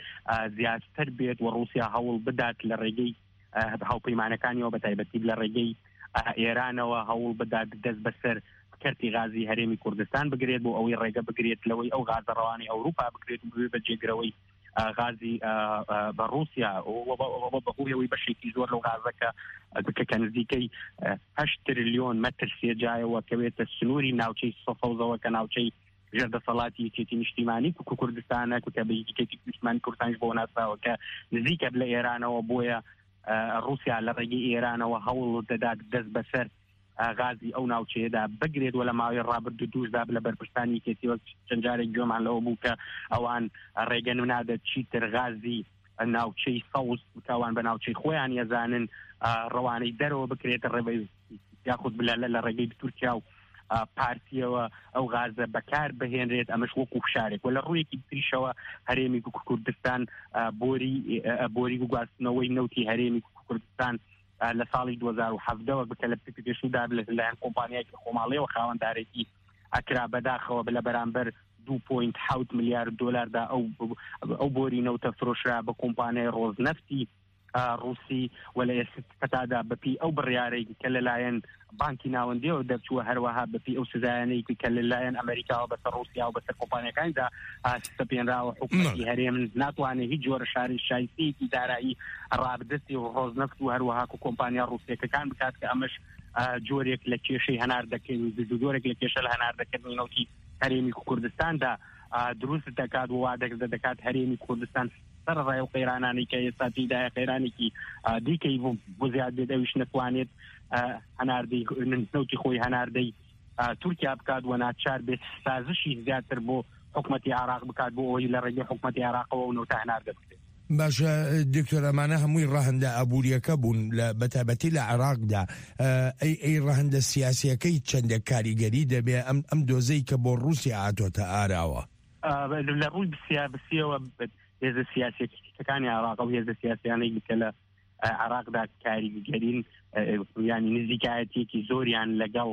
زیاتر بێت و رووسیا هەوڵ بدات لە ڕێگەی هاوپەیمانەکانیەوە بە تایبەتی لە ڕێگەی ئێرانەوە هەوڵ بدات دەست بەسەر کەرتی غازی هەرێمی کوردستان بگرێت بۆ ئەوەی ڕێگە بگرێت لەوەی ئەو غازە ڕەوانی ئەوروپا بکرێت و بێ بە جێگرەوەی غازی بە رووسیا بەهۆیەوەی بەشێکی زۆر لەو غازەکە کە نزیکەی هەشت تریلیۆن مەتر سێجایەوە کەوێتە سنووری ناوچەی سەفەوزەوە کە ناوچەی ژێردەسەڵاتی یەکێتی نیشتیمانی کوردستانە کە بە یەکێتی نیشتیمانی کوردستانش بۆ ناساوە کە نزیکە لە ئێرانەوە بۆیە رووسیا لە ڕێگەی ئێرانەوە هەوڵ دەدات دەست بەسەر غازی ئەو ناوچەیەدا بگرێت و لە ماوەی ڕابرد و دووشدا لە بەرپرسانی کێتیوە چەند جارێک گوێمان لەوە بوو کە ئەوان ڕێگەن نادەت چیتر غازی ناوچەی سەوز بکەوان بە ناوچەی خۆیان یەزانن ڕەوانەی دەرەوە بکرێتە ڕێبەی یاخود بلە لە ڕێگەی تورکیا و پارتیەوە ئەو غازە بەکار بهێنرێت ئەمەش وەکو فشارێک و لە ڕوویەکی تریشەوە هەرێمی کوردستان بۆری بۆری گواستنەوەی نەوتی هەرێمی کوردستان لە ساڵی دوو هەزار و هەڤدەوە بکە لە پێشندا لەلایەن کۆمپانیایەکی خۆماڵیەوە خاوەندارێتی ئەکرا بەداخەوە بە لە بەرامبەر دوو پۆینت حەوت ملیار دۆلاردا ئەو ئەو بۆری نەوتە فرۆشرا بە کۆمپانیای ڕۆزنەفتی رووسی و لە ئێستادا بەپی ئەو بڕیارەی کە لەلایەن بانکی ناوەندیەوە دەرچووە هەروەها بەپی ئەو سزایانەی کە لەلایەن ئەمریکاوە بەسەر رووسیا و بەسەر کۆمپانیەکاندا سەپێنراوە حکومەتی هەرێم ناتوانێت هیچ جۆرە شاری شایستەیەکی دارایی ڕابردستی و ڕۆزنەفت و هەروەها و کۆمپانیا رووسیەکەکان بکات کە ئەمەش جۆرێک لە کێشەی هەناردەکەی جۆرێک لە کێشە لە هەناردەکردنی نەوتی هەرێمی کوردستاندا دروست دەکات و وا دەکات هەرێمی کوردستان سەر ڕای و قەیرانانی کە ئێستا تێدایە قەیرانێکی دیکەی بۆ زیاد بێت ئەویش نەتوانێت هەناردەی نەوتی خۆی هەناردەی تورکیا بکات و ناچار بێت سازشی زیاتر بۆ حکومەتی عێراق بکات بۆ ئەوەی لە ڕێگەی حکومەتی عێراقەوە و نەوتە هەناردە بکرێت. باشە دکتۆر ئەمانە هەمووی ڕەهەندە ئابوووریەکە بوون لە بەتابەتی لە عێراقدا ئەی ئەی ڕەهەندە سیاسیەکەی چەندە کاریگەری دەبێ ئەم ئەم دۆزەی کە بۆ رووسیا هاتۆتە ئاراوە لە ڕووی بسیەوە هێزە سیاسیەکانی عێراق و هێزە سیاسیانەی کە لە عێراقدا کاریگەرین ینی نزیکایەتێکی زۆریان لەگەڵ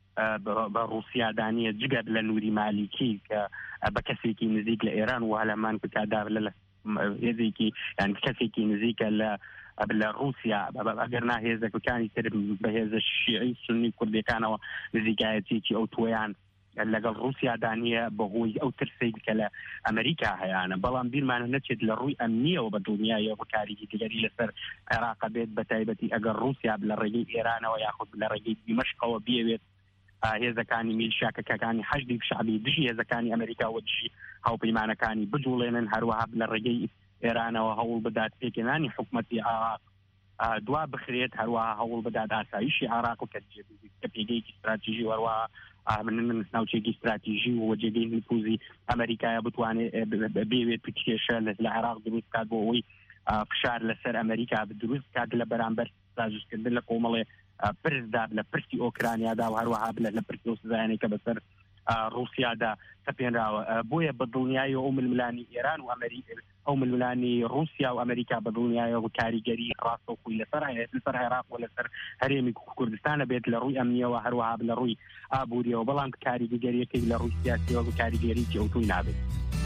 بە رووسیادانیە جگە لە نووری مالیکی کە بە کەسێکی نزیک لە ئێران و هەلەمان بکادا لە هێزێکی یان کەسێکی نزیکە لە لە رووسیا ئەگەر ناهێزەکەکانی تر بە هێزە شیعی سنی کوردەکانەوە نزیکایەتێکی ئەو تۆیان لەگەڵ رووسیادانیە بەهۆی ئەو ترسەی کە لە ئەمریکا هەیەە بەڵام بیرمانە نەچێت لە ڕووی ئەمنیەوە بە دنیای بەکاریی دیگەری لەسەر عێراق بێت بە تایبەتی ئەگەر رووسیا لە ڕێگەی ئێرانەوە یاخود لە ڕێگەی دیمەشقەوە بیەوێت هێزەکانی میلیشیاکەکانی حەشدی شعبی دژی هێزەکانی ئەمریکا و دژی هاوپەیمانەکانی بجوڵێنن هەروەها لە ڕێگەی ئێرانەوە هەوڵ بدات پێکێنانی حکومەتی عێراق دوا بخرێت هەروەها هەوڵ بدات ئاسایشی عێراق و کە پێگەیەکی استراتیژی وەروە من ناوچێکی استراتیژی و جێگەی نفوزی ئەمریکایە بتوانێت بێوێت پکێشە لە عێراق دروست کات بۆ ئەوەی فشار لەسەر ئەمریکا دروست کات لە بەرامبەر سازشکردن لە کۆمەڵێ پرسدا لە پرسی ئۆکرانیادا و هەروەها لە پرسی و سزایانەی کە بەسەر رووسیادا سەپێنراوە بۆیە بە دڵنیایی ئەو ململانی ئێران و ئەمریکا ئەو ململانی رووسیا و ئەمریکا بە دڵنیایە و کاریگەری ڕاستەوخۆی لەسەر لەسەر عێراق و لەسەر هەرێمی کوردستانە بێت لە ڕووی ئەمنیەوە هەروەها لە ڕووی ئابووریەوە بەڵام کاریگەریەکەی لە ڕووی سیاسیەوە و کاریگەریی ئەوتوی نابێت.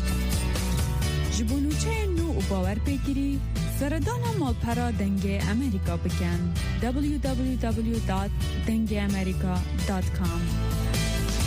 ji bo nûçeyên nû û bawerpêkirî seredana malpera dengê Amerîka bikin w w w dot dengê amerika dot com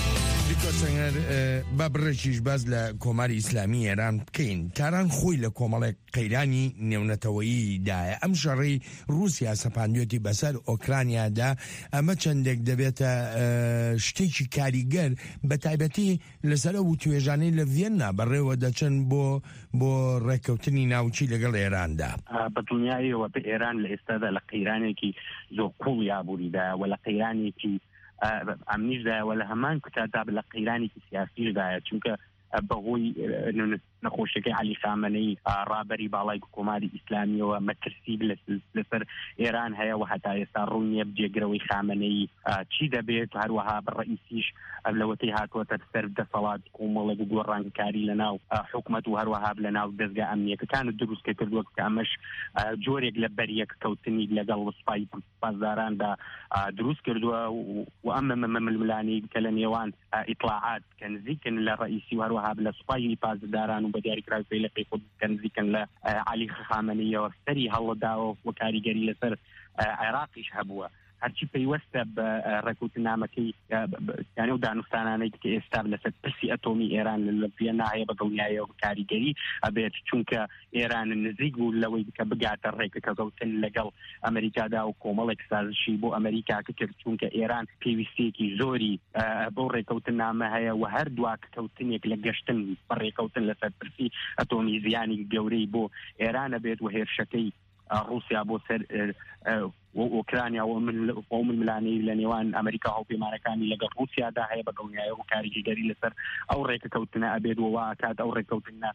با بڕێکیش باز لە کۆماری ئیسلامی ئێران بکەین. تاران خۆی لە کۆمەڵێک قەیرانی نێونەتەوەییدایە. ئەم شەڕی رووسیا سەپاندوێتی بەسەر ئۆکرانیادا ئەمە چەندێک دەبێتە شتێکی کاریگەر بە تایبەتی لەسەر و توێژانەی لە ڤێننا بەڕێوە دەچن بۆ بۆ ڕێککەوتنی ناوچی لەگەڵ ئێراندا. بە دنیایەوە بە ئێران لە ئێستادا لە قەیرانێکی زۆر کوڵ یابووریدایە و لە قەیرانێکی ئەمنیشدایەوە لە هەمان کوتادا لە قەیرانێکی سیاسیشدایە، چونکە بەهۆی نەخۆشیەکەی عەلی خامنەی ڕابەری باڵای کۆماری ئیسلامیەوە مەترسی لەسەر ئێران هەیە و هەتا ئێستا ڕوو نییە بجێگرەوەی خامنەی چی دەبێت. هەروەها بەڕئیسیش لەوەتەی هاتووەتە سەر دەسەڵات کۆمەڵێک گۆڕانکاری لە ناو حکوومەت و هەروەها لە ناو دەستگا ئەمنیەکەکان دروستکە کردووە کە ئەمەش جۆرێک لە بەریەککەوتنی لەگەڵ سوپای پاسداراندا دروست کردووە و ئەمە مەمەلملانی کە لە نێوان ئیطلاعات کە نزیکن لە ڕئیسی و هەروەها لە سوپای پاسداران و بە دیاریکراوی پێی لە پێی خۆ کە نزیکن لە عەلی خامنەیەوە سەری هەڵداوە و کاریگەری لەسەر عێراقیش هەبووە. هەرچی پەیوەستە بە ڕێکوتنامەکەی یانێ و دانوستانانەی کە ئێستا لەسەر پرسی ئەتۆمی ئێران لە ڤێننایە بە دڵنیایەوە کاریگەری ئەبێت، چونکە ئێران نزیک بوو لەوەی کە بگاتە ڕێکەکەوتن لەگەڵ ئەمریکادا و کۆمەڵێک سازشی بۆ ئەمریکاکە کرد، چونکە ئێران پێویستێکی زۆری بۆ ڕێکەوتنامە هەیە و هەر دواکەوتنێک لە گەشتن بە ڕێکەوتن لەسەر پرسی ئەتۆمی زیانی گەورەی بۆ ئێرانە بێت و هێرشەکەی رووسیا بۆ سەر ئۆکرانیا و من ملانی لە نێوان ئەمریکا هاوپەیمانەکانی لەگەڵ رووسیادا هەیە بە دڵنیایە و کاریگەری لەسەر ئەو ڕێکەکەوتنە ئەبێت و واکات ئەو ڕێکەوتنە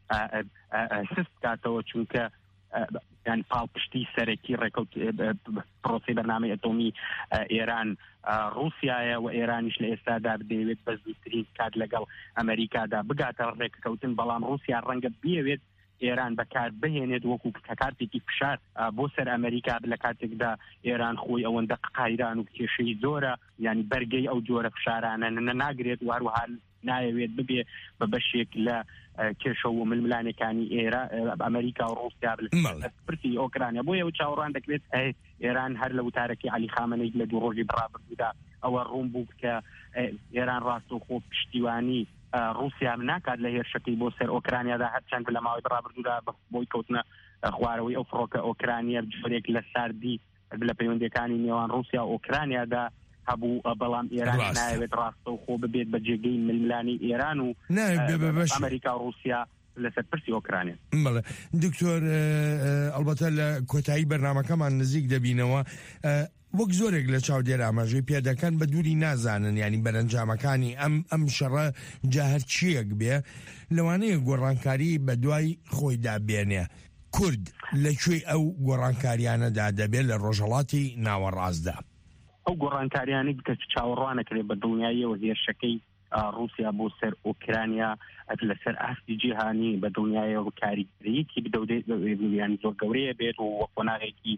سست کاتەوە، چونکە یان پاڵپشتی سەرەکی ڕێکەوت پرۆسی بەرنامەی ئەتۆمی ئێران رووسیایە و ئێرانیش لە ئێستادا بدەوێت بە زووترین کات لەگەڵ ئەمریکادا بگاتە ڕێکەکەوتن، بەڵام رووسیا ڕەنگە بێوێت ئێران بەکار بهێنێت وەکو کاتێکی فشار بۆ سەر ئەمریکا لە کاتێکدا ئێران خۆی ئەوەندە قایران و کێشەی زۆرە، ینی بەرگەی ئەو جۆرە فشارانە ناگرێت و هەروەها نایەوێت ببێ بە بەشێک لە کێشە و ململانەکانی ئێرا ئەمریکا و رووسیا پرسی ئۆکرانیا. بۆ ئەو چاوەڕوان دەکرێت ئێران هەر لە وتارەکەی عەلی خامنەی لە دوو ڕۆژی بڕابردوودا ئەوە ڕوون بوو کە ئێران ڕاستەوخۆ پشتیوانی رووسیا ناکات لە هێرشەکەی بۆ سەر ئۆکرانیادا، هەرچەند لە ماوەی بڕابردوودا بۆی کەوتنە خوارەوەی ئەو فڕۆکە ئۆکرانیا جۆرێک لە ساردی لە پەیوەندیەکانی نێوان رووسیا و ئۆکرانیادا هەبوو، بەڵام ئێران نایەوێت ڕاستەوخۆ ببێت بە جێگەی ململانی ئێران و ئەمریکا و رووسیا لەسەر پرسی ئۆکرانیا. بەڵێ دکتۆر، ئەلبەتە لە کۆتایی بەرنامەکەمان نزیک دەبینەوە، وەک زۆرێک لە چاودێر ئاماژەی پێدەکەن بە دووری نازانن، ینی بەرەنجامەکانی ئەم ئەم شەڕە جاهر چیەک بێ لەوانەیە گۆڕانکاری بە دوای خۆی دابێنێ. کورد لەکوێ ئەو گۆڕانکاریانەدا دەبێت لە ڕۆژهەڵاتی ناوەڕاستدا؟ ئەو گۆڕانکاریانی کە چاوەڕوانەکرێت بە دڵنیاییەوە هێرشەکەی رووسیا بۆ سەر ئۆکرانیا لەسەر ئاستی جیهانی بە دڵنیاییەوە کاریگەریەکی بدەودێت یانی زۆر گەورەیە بێت و وە قۆناغێکی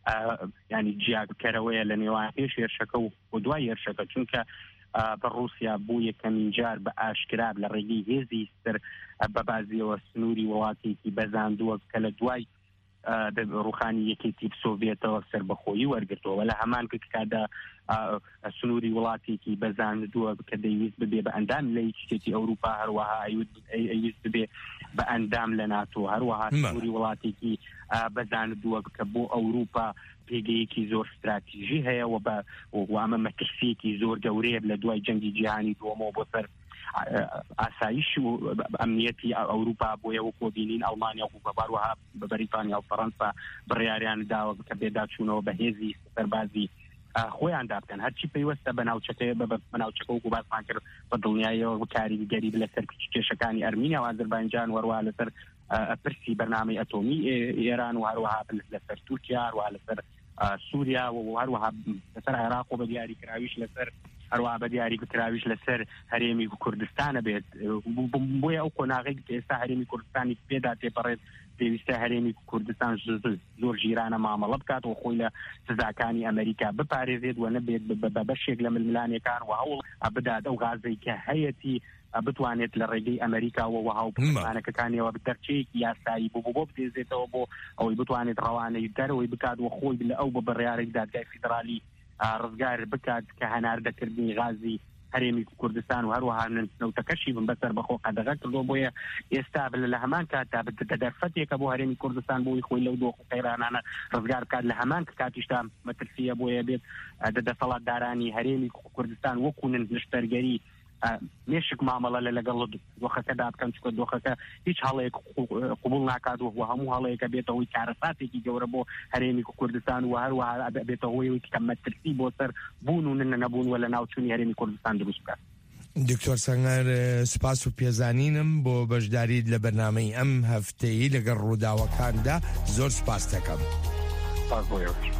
ینی جیاکەرەوەیە لە نێوان پێش هێرشەکە و دوای هێرشەکە، چونکە بە رووسیا بوو یەکەمین جار بە ئاشکرا لە ڕێگەی هێزی سەر بە بازیەوە سنووری وڵاتێکی بەزاندووە کە لە دوای ڕوخانی یەکێتی سۆڤێتەوە سەربەخۆیی وەرگرتەوە لە هەمان کاتدا سنووری وڵاتێکی بەزاندووە کە دەیویست ببێ بە ئەندام لە یەکێتی ئەوروپا، هەروەها ئەویست ببێ بە ئەندام لە ناتۆ، هەروەها سنووری وڵاتێکی بەزاندووە کە بۆ ئەوروپا پێگەیەکی زۆر استراتیژی هەیە و بە وامە مەترسیەکی زۆر گەورەیە لە دوای جەنگی جیهانی دووەمەوە بۆ سەر ئاسایش و ئەمنیەتی ئەوروپا بۆیە وەکو بینین ئەڵمانیا و بەباروەها بە بەریتانیا و فەڕەنسا بڕیاریان داوە کە بێداچوونەوە بە هێزی سەربازی خۆیاندا بکەن. هەرچی پێوەستە بە ناوچەکەی بە ناوچەکە وەکو باسمان کرد بە دڵنیاییەوە کاریگەری لەسەر کێشەکانی ئەرمینیا و ئازەربایجان، وەروەها لەسەر پرسی بەرنامەی ئەتۆمی ئێران و هەروەها لەسەر تورکیا، هەروەها لەسەر سووریا و هەروەها لەسەر عێراق و بە دیاریکراویش لەسەر هەروەها بە دیاریکراویش لەسەر هەرێمی کوردستانە بێت. بۆیە ئەو قۆناغێک کە ئێستا هەرێمی کوردستانی پێدا تێپەڕێت پێویستە هەرێمی کوردستان زۆر ژیرانە مامەڵە بکات و خۆی لە سزاکانی ئەمریکا بپارێزێت و نەبێت بە بەشێک لە ململانەکان و هەوڵ بدات ئەو غازەی کە هەیەتی بتوانێت لە ڕێگەی ئەمریکاوە هاوپەیمانەکەکانیەوە بەرچەیەکی یاسایی بۆ بۆ بدێزێتەوە بۆ ئەوەی بتوانێت ڕەوانەی دەرەوەی بکات و خۆی لە ئەو بە بڕیارێک دادگای فیدرالی ڕزگار بکات کە هەناردەکردنی غازی هەرێمی کوردستان و هەروەها نەوتەکەشی بن بەسەر بەخۆ قەدەغە کردو بۆیە ئێستا لە هەمان کاتدا دەرفەتێکە بۆ هەرێمی کوردستان بۆی خۆی لەو دۆخ و قەیرانانە ڕزگار بکات لە هەمان کاتیشدا مەترسیە بۆیە بێت دەسەڵاتدارانی هەرێمی کوردستان وەکوونن لەشتەرگەری مێشک مامەڵە لە لەگەڵ دۆخەکەدا بکەن چکە دۆخەکە هیچ هەڵەیەک قبول ناکات و هەموو هەڵەیەکە بێتەوەی کارەساتێکی گەورە بۆ هەرێمی کوردستان و هەروەها بێتەوەی کە مەترسی بۆ سەر بوون و نەبوون و لە ناوچوونی هەرێمی کوردستان دروست بکات. دکتۆر سەنگەر سوپاس و پێزانینم بۆ بەشداریت لە بەرنامەی ئەم هەفتەیە لەگەڵ ڕووداوەکاندا زۆر سوپاس دەکەم. سپاس بۆ ئێوە.